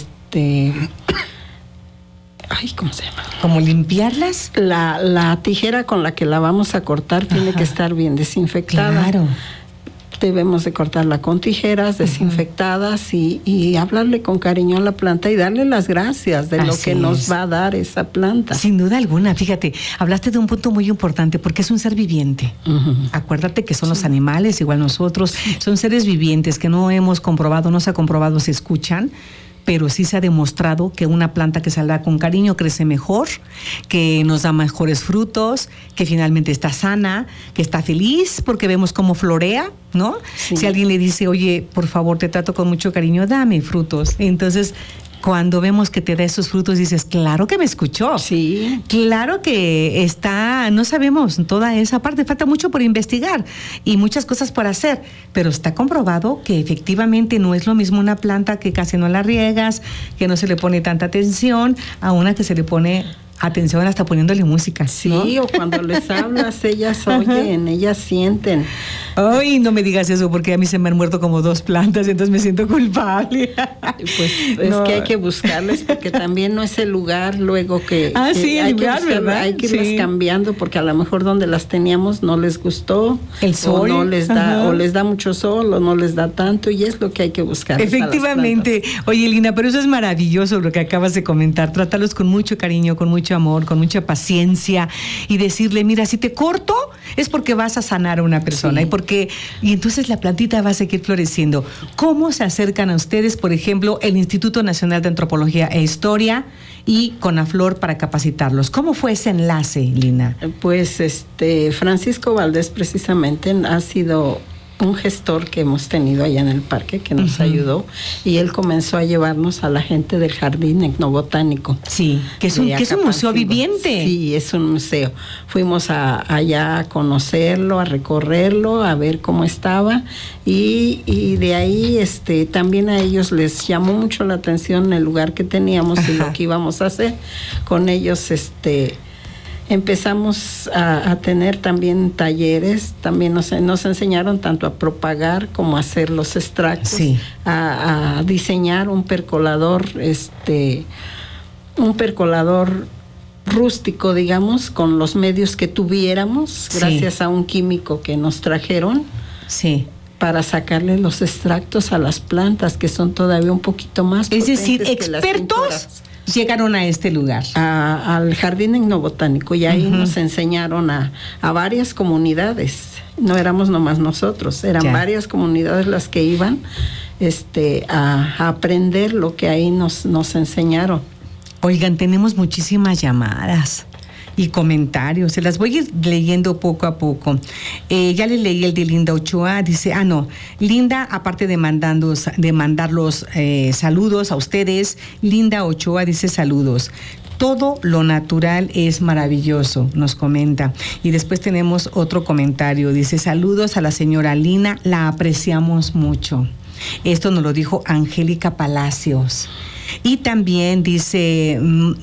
¿cómo se llama? ¿Cómo limpiarlas? La tijera con la que la vamos a cortar tiene que estar bien desinfectada. Claro. Debemos de cortarla con tijeras desinfectadas y hablarle con cariño a la planta y darle las gracias de lo que nos va a dar esa planta. Sin duda alguna. Fíjate, hablaste de un punto muy importante, porque es un ser viviente. Acuérdate que son los animales, igual nosotros, son seres vivientes que no hemos comprobado, no se ha comprobado, se escuchan, pero sí se ha demostrado que una planta que se da con cariño crece mejor, que nos da mejores frutos, que finalmente está sana, que está feliz porque vemos cómo florea, ¿no? Sí. Si alguien le dice, oye, por favor, te trato con mucho cariño, dame frutos. Entonces, cuando vemos que te da esos frutos, dices, claro que me escuchó. Sí. Claro que no sabemos toda esa parte, falta mucho por investigar y muchas cosas por hacer, pero está comprobado que efectivamente no es lo mismo una planta que casi no la riegas, que no se le pone tanta atención, a una que se le pone atención hasta poniéndole música. Sí, ¿no? O cuando les hablas, ellas oyen, ellas sienten. Ay, no me digas eso, porque a mí se me han muerto como 2 plantas, entonces me siento culpable. Pues es que hay que buscarles, porque también no es el lugar luego que... el lugar, ¿verdad? Hay que irlas cambiando, porque a lo mejor donde las teníamos no les gustó. El sol. O no les da, o les da mucho sol, o no les da tanto, y es lo que hay que buscar. Efectivamente. Oye, Lina, pero eso es maravilloso lo que acabas de comentar. Trátalos con mucho cariño, con mucho amor, con mucha paciencia, y decirle, mira, si te corto es porque vas a sanar a una persona, y entonces la plantita va a seguir floreciendo. ¿Cómo se acercan a ustedes, por ejemplo, el Instituto Nacional de Antropología e Historia y Conaflor para capacitarlos? ¿Cómo fue ese enlace, Lina? Pues Francisco Valdés precisamente ha sido un gestor que hemos tenido allá en el parque, que nos ayudó, y él comenzó a llevarnos a la gente del Jardín Etnobotánico. Sí, que es un museo viviente. Sí, es un museo. Fuimos allá a conocerlo, a recorrerlo, a ver cómo estaba, y de ahí también a ellos les llamó mucho la atención el lugar que teníamos y lo que íbamos a hacer. Con ellos empezamos a tener también talleres, también nos enseñaron tanto a propagar como a hacer los extractos, a diseñar un percolador rústico, digamos, con los medios que tuviéramos, gracias a un químico que nos trajeron. Sí. Para sacarle los extractos a las plantas, que son todavía un poquito más potentes. Es decir, expertos llegaron a este lugar. Al Jardín Etnobotánico, y ahí nos enseñaron a varias comunidades. No éramos nomás nosotros, eran varias comunidades las que iban a aprender lo que ahí nos enseñaron. Oigan, tenemos muchísimas llamadas y comentarios. Se las voy a ir leyendo poco a poco. Ya les leí el de Linda Ochoa. Dice, Linda, aparte de mandar los saludos a ustedes, Linda Ochoa dice saludos. Todo lo natural es maravilloso, nos comenta. Y después tenemos otro comentario. Dice, saludos a la señora Lina, la apreciamos mucho. Esto nos lo dijo Angélica Palacios. Y también dice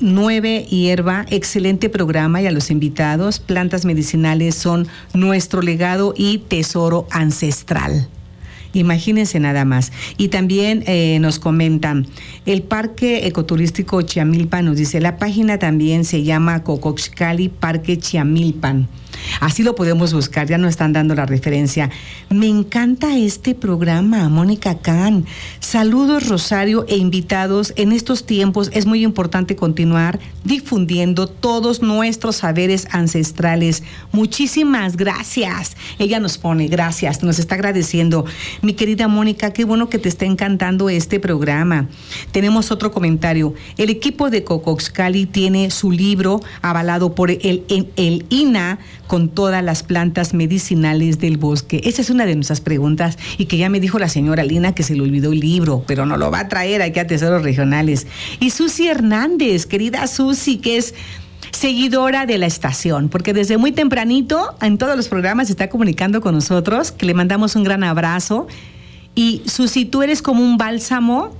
9 Hierba, excelente programa, y a los invitados, plantas medicinales son nuestro legado y tesoro ancestral. Imagínense nada más. Y también nos comentan, el Parque Ecoturístico Chiamilpan, nos dice, la página también se llama Cocoxcali Parque Chiamilpan. Así lo podemos buscar, ya nos están dando la referencia. Me encanta este programa, Mónica Can. Saludos, Rosario, e invitados. En estos tiempos es muy importante continuar difundiendo todos nuestros saberes ancestrales. Muchísimas gracias. Ella nos pone gracias, nos está agradeciendo. Mi querida Mónica, qué bueno que te está encantando este programa. Tenemos otro comentario. El equipo de Cocoxcali tiene su libro avalado por el INA con todas las plantas medicinales del bosque. Esa es una de nuestras preguntas y que ya me dijo la señora Lina que se le olvidó el libro, pero nos lo va a traer aquí a Tesoros Regionales. Y Susi Hernández, querida Susi, que es seguidora de la estación, porque desde muy tempranito en todos los programas se está comunicando con nosotros, que le mandamos un gran abrazo. Y Susi, tú eres como un bálsamo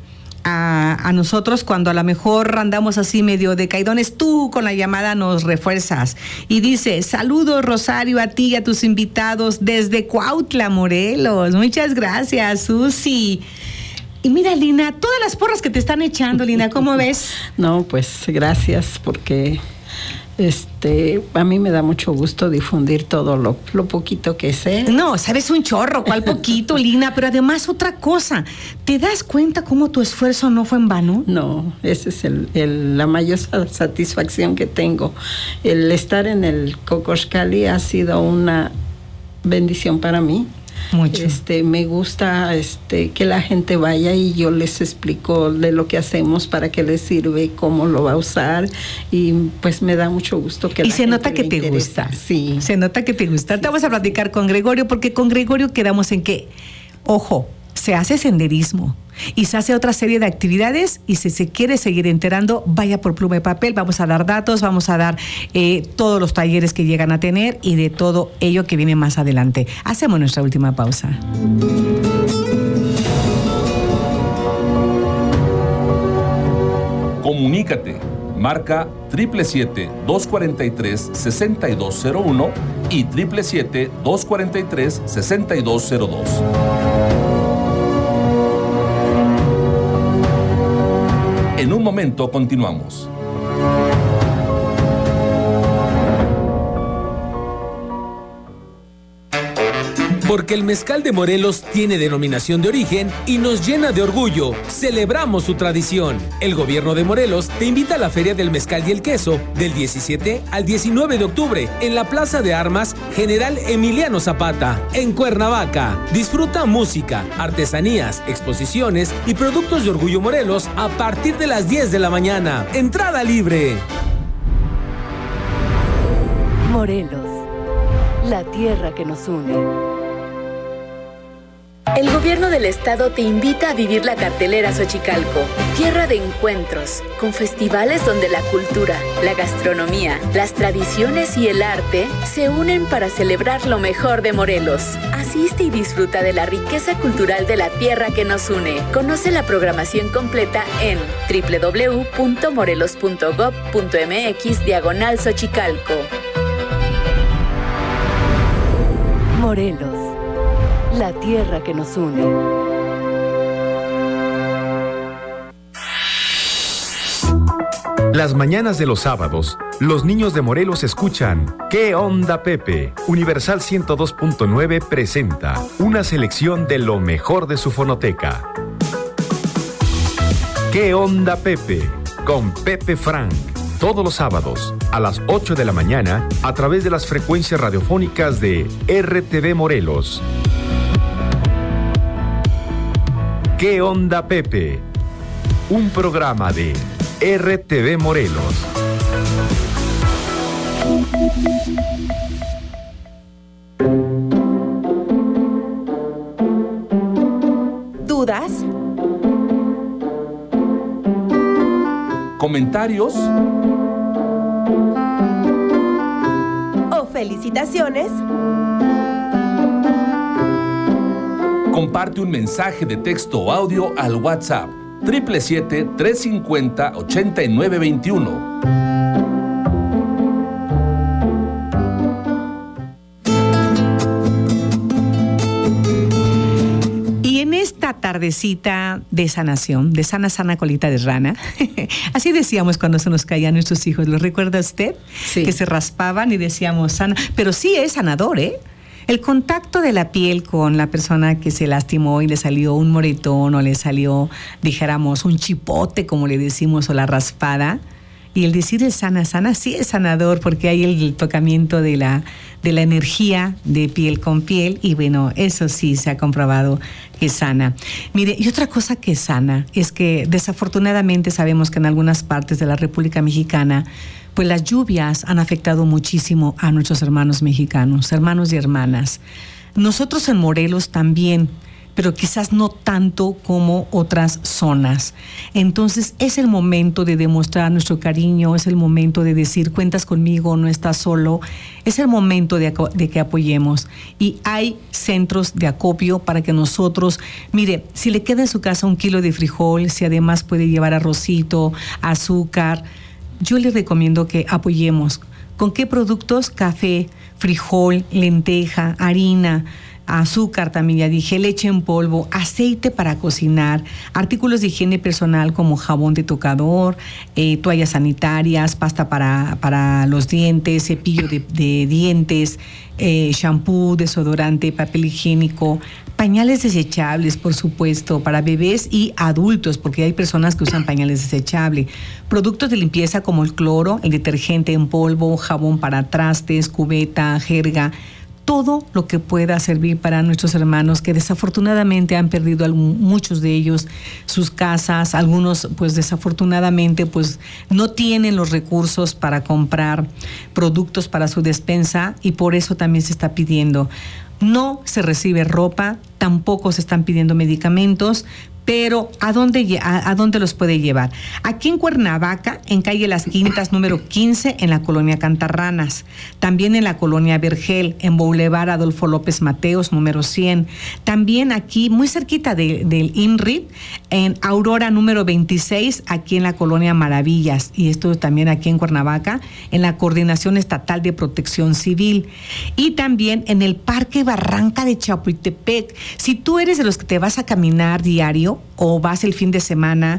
a nosotros cuando a lo mejor andamos así medio decaidones. Tú con la llamada nos refuerzas y dice, saludos Rosario, a ti y a tus invitados desde Cuautla, Morelos. Muchas gracias, Susi. Y mira, Lina, todas las porras que te están echando, Lina, ¿cómo ves? No, pues gracias, porque a mí me da mucho gusto difundir todo lo poquito que sé. No, sabes un chorro, ¿cuál poquito, Lina? Pero además otra cosa, ¿te das cuenta cómo tu esfuerzo no fue en vano? No, esa es la mayor satisfacción que tengo. El estar en el Cocoxcali ha sido una bendición para mí. Mucho. Me gusta que la gente vaya y yo les explico de lo que hacemos, para qué les sirve, cómo lo va a usar, y pues me da mucho gusto que y la se gente nota que te interesa. gusta. Sí. Se nota que te gusta. Te vamos a platicar con Gregorio, porque con Gregorio quedamos en que, ojo, se hace senderismo y se hace otra serie de actividades, y si se quiere seguir enterando, vaya por pluma y papel. Vamos a dar datos, vamos a dar todos los talleres que llegan a tener y de todo ello que viene más adelante. Hacemos nuestra última pausa. Comunícate. Marca 777-243-6201 y 777-243-6202. En un momento continuamos. Porque el mezcal de Morelos tiene denominación de origen y nos llena de orgullo. Celebramos su tradición. El gobierno de Morelos te invita a la Feria del Mezcal y el Queso del 17 al 19 de octubre en la Plaza de Armas General Emiliano Zapata, en Cuernavaca. Disfruta música, artesanías, exposiciones y productos de Orgullo Morelos a partir de las 10 de la mañana. Entrada libre. Morelos, la tierra que nos une. El gobierno del estado te invita a vivir la cartelera Xochicalco, tierra de encuentros, con festivales donde la cultura, la gastronomía, las tradiciones y el arte se unen para celebrar lo mejor de Morelos. Asiste y disfruta de la riqueza cultural de la tierra que nos une. Conoce la programación completa en www.morelos.gov.mx/Xochicalco. Morelos, la tierra que nos une. Las mañanas de los sábados, los niños de Morelos escuchan ¿Qué onda, Pepe? Universal 102.9 presenta una selección de lo mejor de su fonoteca. ¿Qué onda, Pepe? Con Pepe Frank. Todos los sábados, a las 8 de la mañana, a través de las frecuencias radiofónicas de RTV Morelos. ¿Qué onda, Pepe? Un programa de RTV Morelos. ¿Dudas? ¿Comentarios? ¿O felicitaciones? Comparte un mensaje de texto o audio al WhatsApp 777-350-8921. Esta tardecita de sanación, de sana colita de rana, así decíamos cuando se nos caían nuestros hijos, ¿lo recuerda usted? Sí. Que se raspaban y decíamos sana, pero sí es sanador, ¿eh? El contacto de la piel con la persona que se lastimó y le salió un moretón o le salió, dijéramos, un chipote, como le decimos, o la raspada. Y el decir es sana, sí es sanador, porque hay el tocamiento de la energía de piel con piel, y bueno, eso sí se ha comprobado que sana. Mire, y otra cosa que sana es que desafortunadamente sabemos que en algunas partes de la República Mexicana, pues las lluvias han afectado muchísimo a nuestros hermanos mexicanos, hermanos y hermanas. Nosotros en Morelos también, pero quizás no tanto como otras zonas. Entonces es el momento de demostrar nuestro cariño, es el momento de decir cuentas conmigo, no estás solo, es el momento de que apoyemos. Y hay centros de acopio para que nosotros, mire, si le queda en su casa 1 kilo de frijol, si además puede llevar arrocito, azúcar, yo le recomiendo que apoyemos. ¿Con qué productos? Café, frijol, lenteja, harina, azúcar también, ya dije, leche en polvo, aceite para cocinar, artículos de higiene personal como jabón de tocador, toallas sanitarias, pasta para los dientes, cepillo de dientes, shampoo, desodorante, papel higiénico, pañales desechables, por supuesto, para bebés y adultos, porque hay personas que usan pañales desechables, productos de limpieza como el cloro, el detergente en polvo, jabón para trastes, cubeta, jerga, todo lo que pueda servir para nuestros hermanos que desafortunadamente han perdido muchos de ellos sus casas, algunos pues desafortunadamente pues no tienen los recursos para comprar productos para su despensa, y por eso también se está pidiendo. No se recibe ropa, tampoco se están pidiendo medicamentos, pero ¿a dónde los puede llevar? Aquí en Cuernavaca, en calle Las Quintas, número 15, en la colonia Cantarranas. También en la colonia Vergel, en Boulevard Adolfo López Mateos, número 100. También aquí, muy cerquita del INRIT, en Aurora, número 26, aquí en la colonia Maravillas. Y esto también aquí en Cuernavaca, en la Coordinación Estatal de Protección Civil. Y también en el Parque Barranca de Chapultepec. Si tú eres de los que te vas a caminar diario, o vas el fin de semana,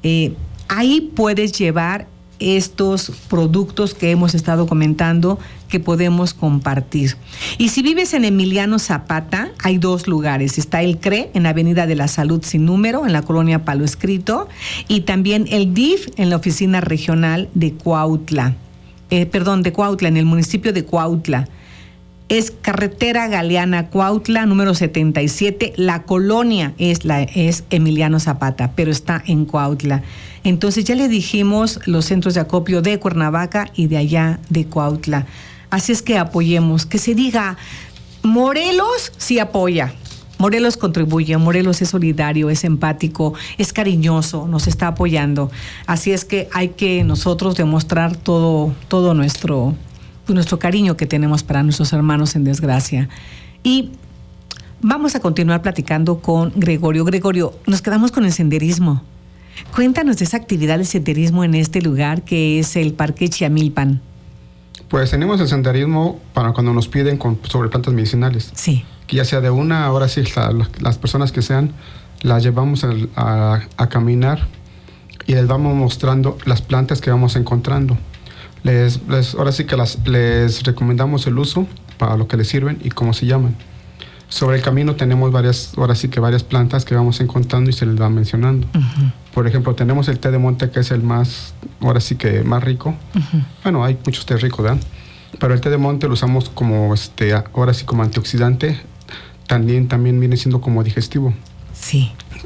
ahí puedes llevar estos productos que hemos estado comentando que podemos compartir. Y si vives en Emiliano Zapata, hay 2 lugares. Está el CRE en Avenida de la Salud sin número, en la colonia Palo Escrito, y también el DIF en la oficina regional de Cuautla. De Cuautla, en el municipio de Cuautla. Es carretera Galeana Cuautla, número 77. La colonia es Emiliano Zapata, pero está en Cuautla. Entonces ya le dijimos los centros de acopio de Cuernavaca y de allá de Cuautla. Así es que apoyemos, que se diga, Morelos sí apoya. Morelos contribuye, Morelos es solidario, es empático, es cariñoso, nos está apoyando. Así es que hay que nosotros demostrar todo nuestro cariño que tenemos para nuestros hermanos en desgracia. Y vamos a continuar platicando con Gregorio. Gregorio, nos quedamos con el senderismo. Cuéntanos de esa actividad de senderismo en este lugar que es el Parque Chiamilpan. Pues tenemos el senderismo para cuando nos piden sobre plantas medicinales. Sí. Que ya sea de una, ahora sí, las personas que sean, las llevamos a caminar y les vamos mostrando las plantas que vamos encontrando. Ahora sí que les recomendamos el uso para lo que les sirven y cómo se llaman. Sobre el camino tenemos varias plantas que vamos encontrando y se les va mencionando. Uh-huh. Por ejemplo, tenemos el té de monte, que es el más rico. Uh-huh. Bueno, hay muchos té ricos, ¿verdad? Pero el té de monte lo usamos como como antioxidante. También viene siendo como digestivo. Sí.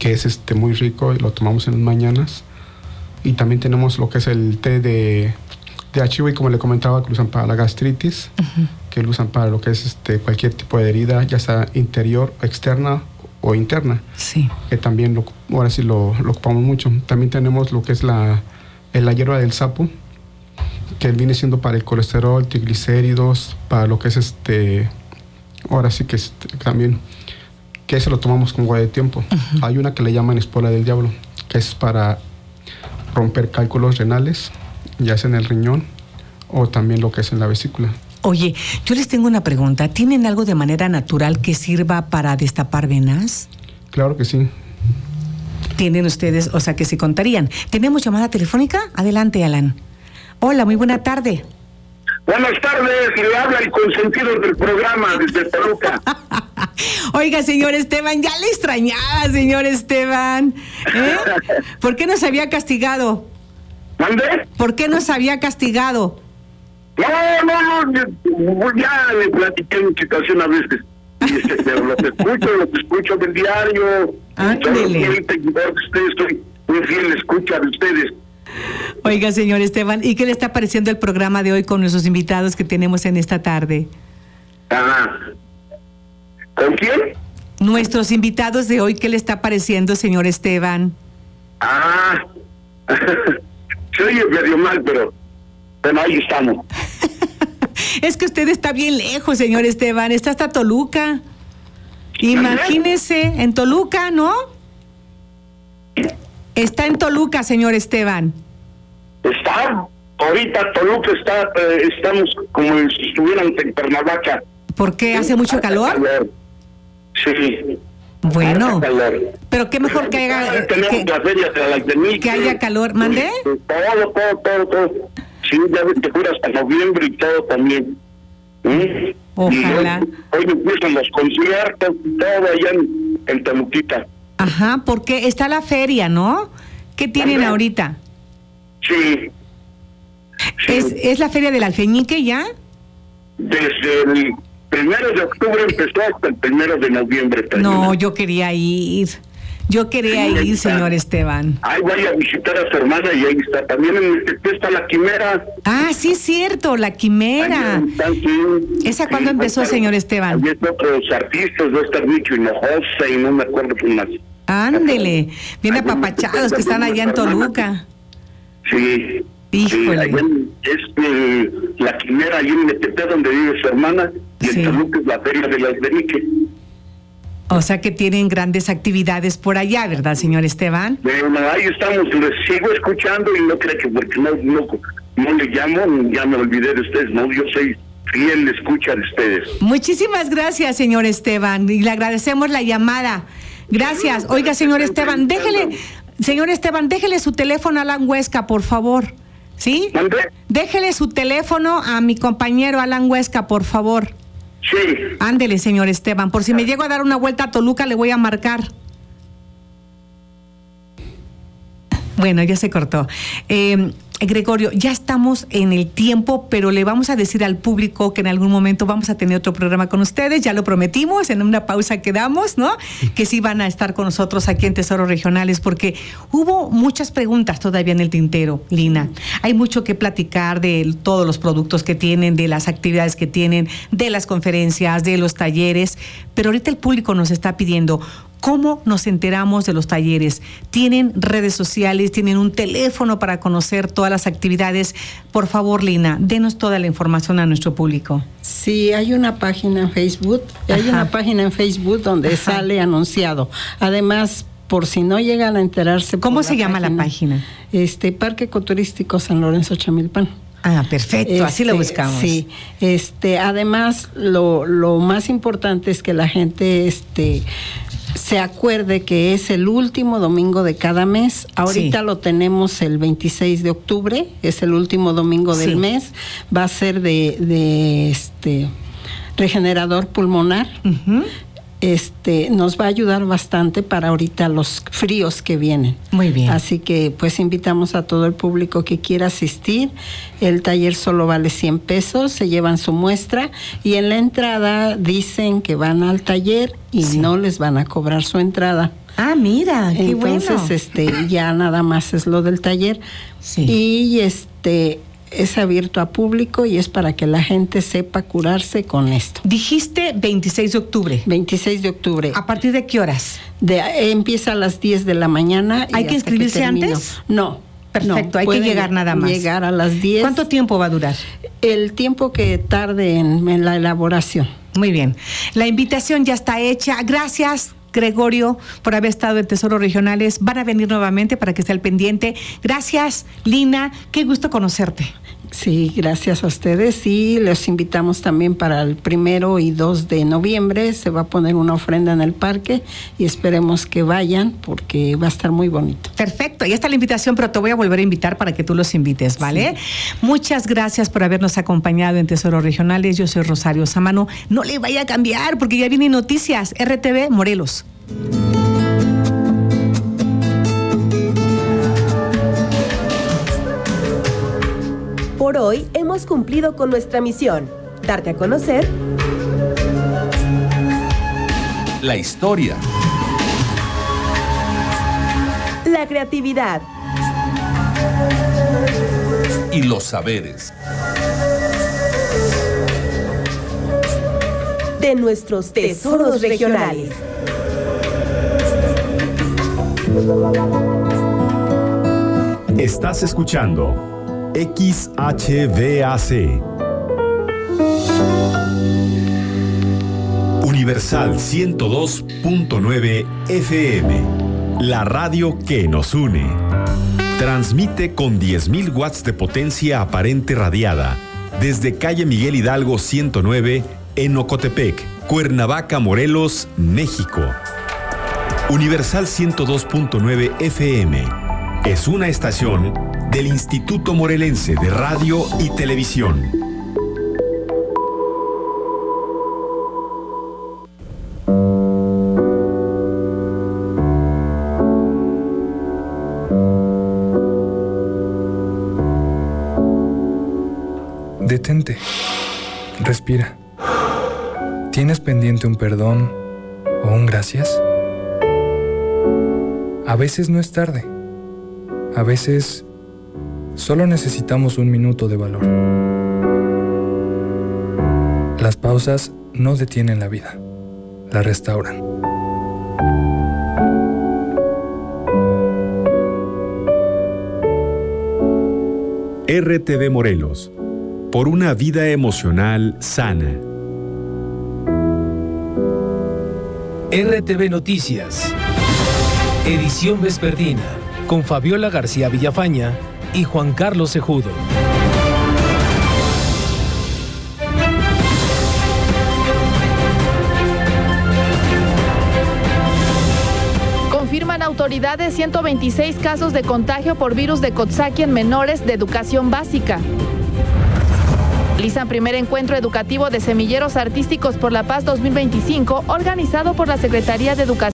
que es muy rico y lo tomamos en las mañanas. Y también tenemos lo que es el té de achiwi, como le comentaba, que lo usan para la gastritis, que lo usan para lo que es cualquier tipo de herida, ya sea interior, externa o interna. Sí. Que también ahora sí lo ocupamos mucho. También tenemos lo que es la hierba del sapo, que viene siendo para el colesterol, triglicéridos, para lo que es ahora sí que también, que ese lo tomamos con agua de tiempo. Hay una que le llaman espola del diablo, que es para romper cálculos renales, ya sea en el riñón o también lo que es en la vesícula. Oye, yo les tengo una pregunta. ¿Tienen algo de manera natural que sirva para destapar venas? Claro que sí. ¿Tienen ustedes, o sea, que se contarían? ¿Tenemos llamada telefónica? Adelante, Alan. Hola, muy buena tarde. Buenas tardes, le habla el consentido del programa desde Toluca. Oiga, señor Esteban, ya le extrañaba, señor Esteban. ¿Por qué nos había castigado? ¿Mande? ¿Por qué nos había castigado? No, ya le platiqué en situación a veces. Pero lo que escucho del diario. Estoy muy fiel escucha de ustedes. Oiga, señor Esteban, ¿y qué le está pareciendo el programa de hoy con nuestros invitados que tenemos en esta tarde? ¿Con quién? Nuestros invitados de hoy, ¿qué le está pareciendo, señor Esteban? Se oye medio mal, pero ahí estamos. Es que usted está bien lejos, señor Esteban, está hasta Toluca. Imagínese, en Toluca, ¿no? Está en Toluca, señor Esteban. Ahorita Toluca estamos como si estuvieran en Cuernavaca. ¿Por qué? ¿Hace mucho calor? Sí. Bueno, pero qué mejor que haya que haya calor. ¿Mande? Todo. Sí, ya te juras hasta noviembre y todo también. Ojalá. Hoy empiezan los conciertos y todo allá en Toluquita. Ajá, porque está la feria, ¿no? ¿Qué tienen ahorita? Sí. ¿Es la feria del Alfeñique ya? Desde el 1 de octubre empezó hasta el 1 de noviembre. No, yo quería ir. Señor Esteban. Ahí voy a visitar a su hermana y ahí está. También en el que está la Quimera. Sí es cierto, la Quimera. ¿Esa cuándo empezó, señor Esteban? Hay otros artistas, va a estar Nicho Hinojosa y no me acuerdo quién más. Ándele, bien apapachados que están allá en Toluca. Sí. Híjole. Es la Quimera, ahí en Metepec, donde vive su hermana, y en Toluca es la feria de las Alfeñique. O sea que tienen grandes actividades por allá, ¿verdad, señor Esteban? Bueno, ahí estamos, les sigo escuchando y no creo que porque no le llamo, ya me olvidé de ustedes, no, yo soy fiel escucha de ustedes. Muchísimas gracias, señor Esteban, y le agradecemos la llamada. Gracias. Oiga, señor Esteban, déjele su teléfono a Alan Huesca, por favor. ¿Sí? Déjele su teléfono a mi compañero Alan Huesca, por favor. Sí. Ándele, señor Esteban, por si me llego a dar una vuelta a Toluca, le voy a marcar. Bueno, ya se cortó. Gregorio, ya estamos en el tiempo, pero le vamos a decir al público que en algún momento vamos a tener otro programa con ustedes, ya lo prometimos, en una pausa quedamos, ¿no? Que sí van a estar con nosotros aquí en Tesoros Regionales, porque hubo muchas preguntas todavía en el tintero, Lina. Hay mucho que platicar de todos los productos que tienen, de las actividades que tienen, de las conferencias, de los talleres, pero ahorita el público nos está pidiendo: ¿cómo nos enteramos de los talleres? ¿Tienen redes sociales? ¿Tienen un teléfono para conocer todas las actividades? Por favor, Lina, denos toda la información a nuestro público. Sí, hay una página en Facebook. Hay una página en Facebook donde sale anunciado. Además, por si no llegan a enterarse. ¿Cómo se llama la página? Parque Ecoturístico San Lorenzo Chamilpan. Perfecto, así lo buscamos. Sí, además, lo más importante es que la gente se acuerde que es el último domingo de cada mes. Ahorita lo tenemos el 26 de octubre, es el último domingo del mes. Va a ser de regenerador pulmonar. Nos va a ayudar bastante para ahorita los fríos que vienen. Muy bien. Así que pues invitamos a todo el público que quiera asistir. El taller solo vale 100 pesos, se llevan su muestra y en la entrada dicen que van al taller y no les van a cobrar su entrada. Ah, mira, qué bueno. Entonces, ya nada más es lo del taller. Sí. Y es abierto a público y es para que la gente sepa curarse con esto. Dijiste 26 de octubre. 26 de octubre. ¿A partir de qué horas? Empieza a las 10 de la mañana. ¿Hay que inscribirse antes? No. Perfecto, hay que llegar nada más. Llegar a las 10. ¿Cuánto tiempo va a durar? El tiempo que tarde en la elaboración. Muy bien. La invitación ya está hecha. Gracias, Gregorio, por haber estado en Tesoros Regionales. Van a venir nuevamente para que esté al pendiente. Gracias, Lina. Qué gusto conocerte. Sí, gracias a ustedes y los invitamos también para el 1 y 2 de noviembre. Se va a poner una ofrenda en el parque y esperemos que vayan porque va a estar muy bonito. Perfecto, ya está la invitación, pero te voy a volver a invitar para que tú los invites, ¿vale? Sí. Muchas gracias por habernos acompañado en Tesoros Regionales. Yo soy Rosario Samano. No le vaya a cambiar porque ya vienen noticias. RTV Morelos. Por hoy hemos cumplido con nuestra misión, darte a conocer la historia, la creatividad y los saberes de nuestros tesoros regionales. Estás escuchando XHVAC Universal 102.9 FM, la radio que nos une. Transmite con 10.000 watts de potencia aparente radiada desde calle Miguel Hidalgo 109 en Ocotepec, Cuernavaca, Morelos, México. Universal 102.9 FM es una estación del Instituto Morelense de Radio y Televisión. Detente. Respira. ¿Tienes pendiente un perdón o un gracias? A veces no es tarde. A veces solo necesitamos un minuto de valor. Las pausas no detienen la vida, la restauran. RTV Morelos, por una vida emocional sana. RTV Noticias, edición vespertina, con Fabiola García Villafaña y Juan Carlos Cejudo. Confirman autoridades 126 casos de contagio por virus de Coxsackie en menores de educación básica. Realizan primer encuentro educativo de Semilleros Artísticos por la Paz 2025, organizado por la Secretaría de Educación.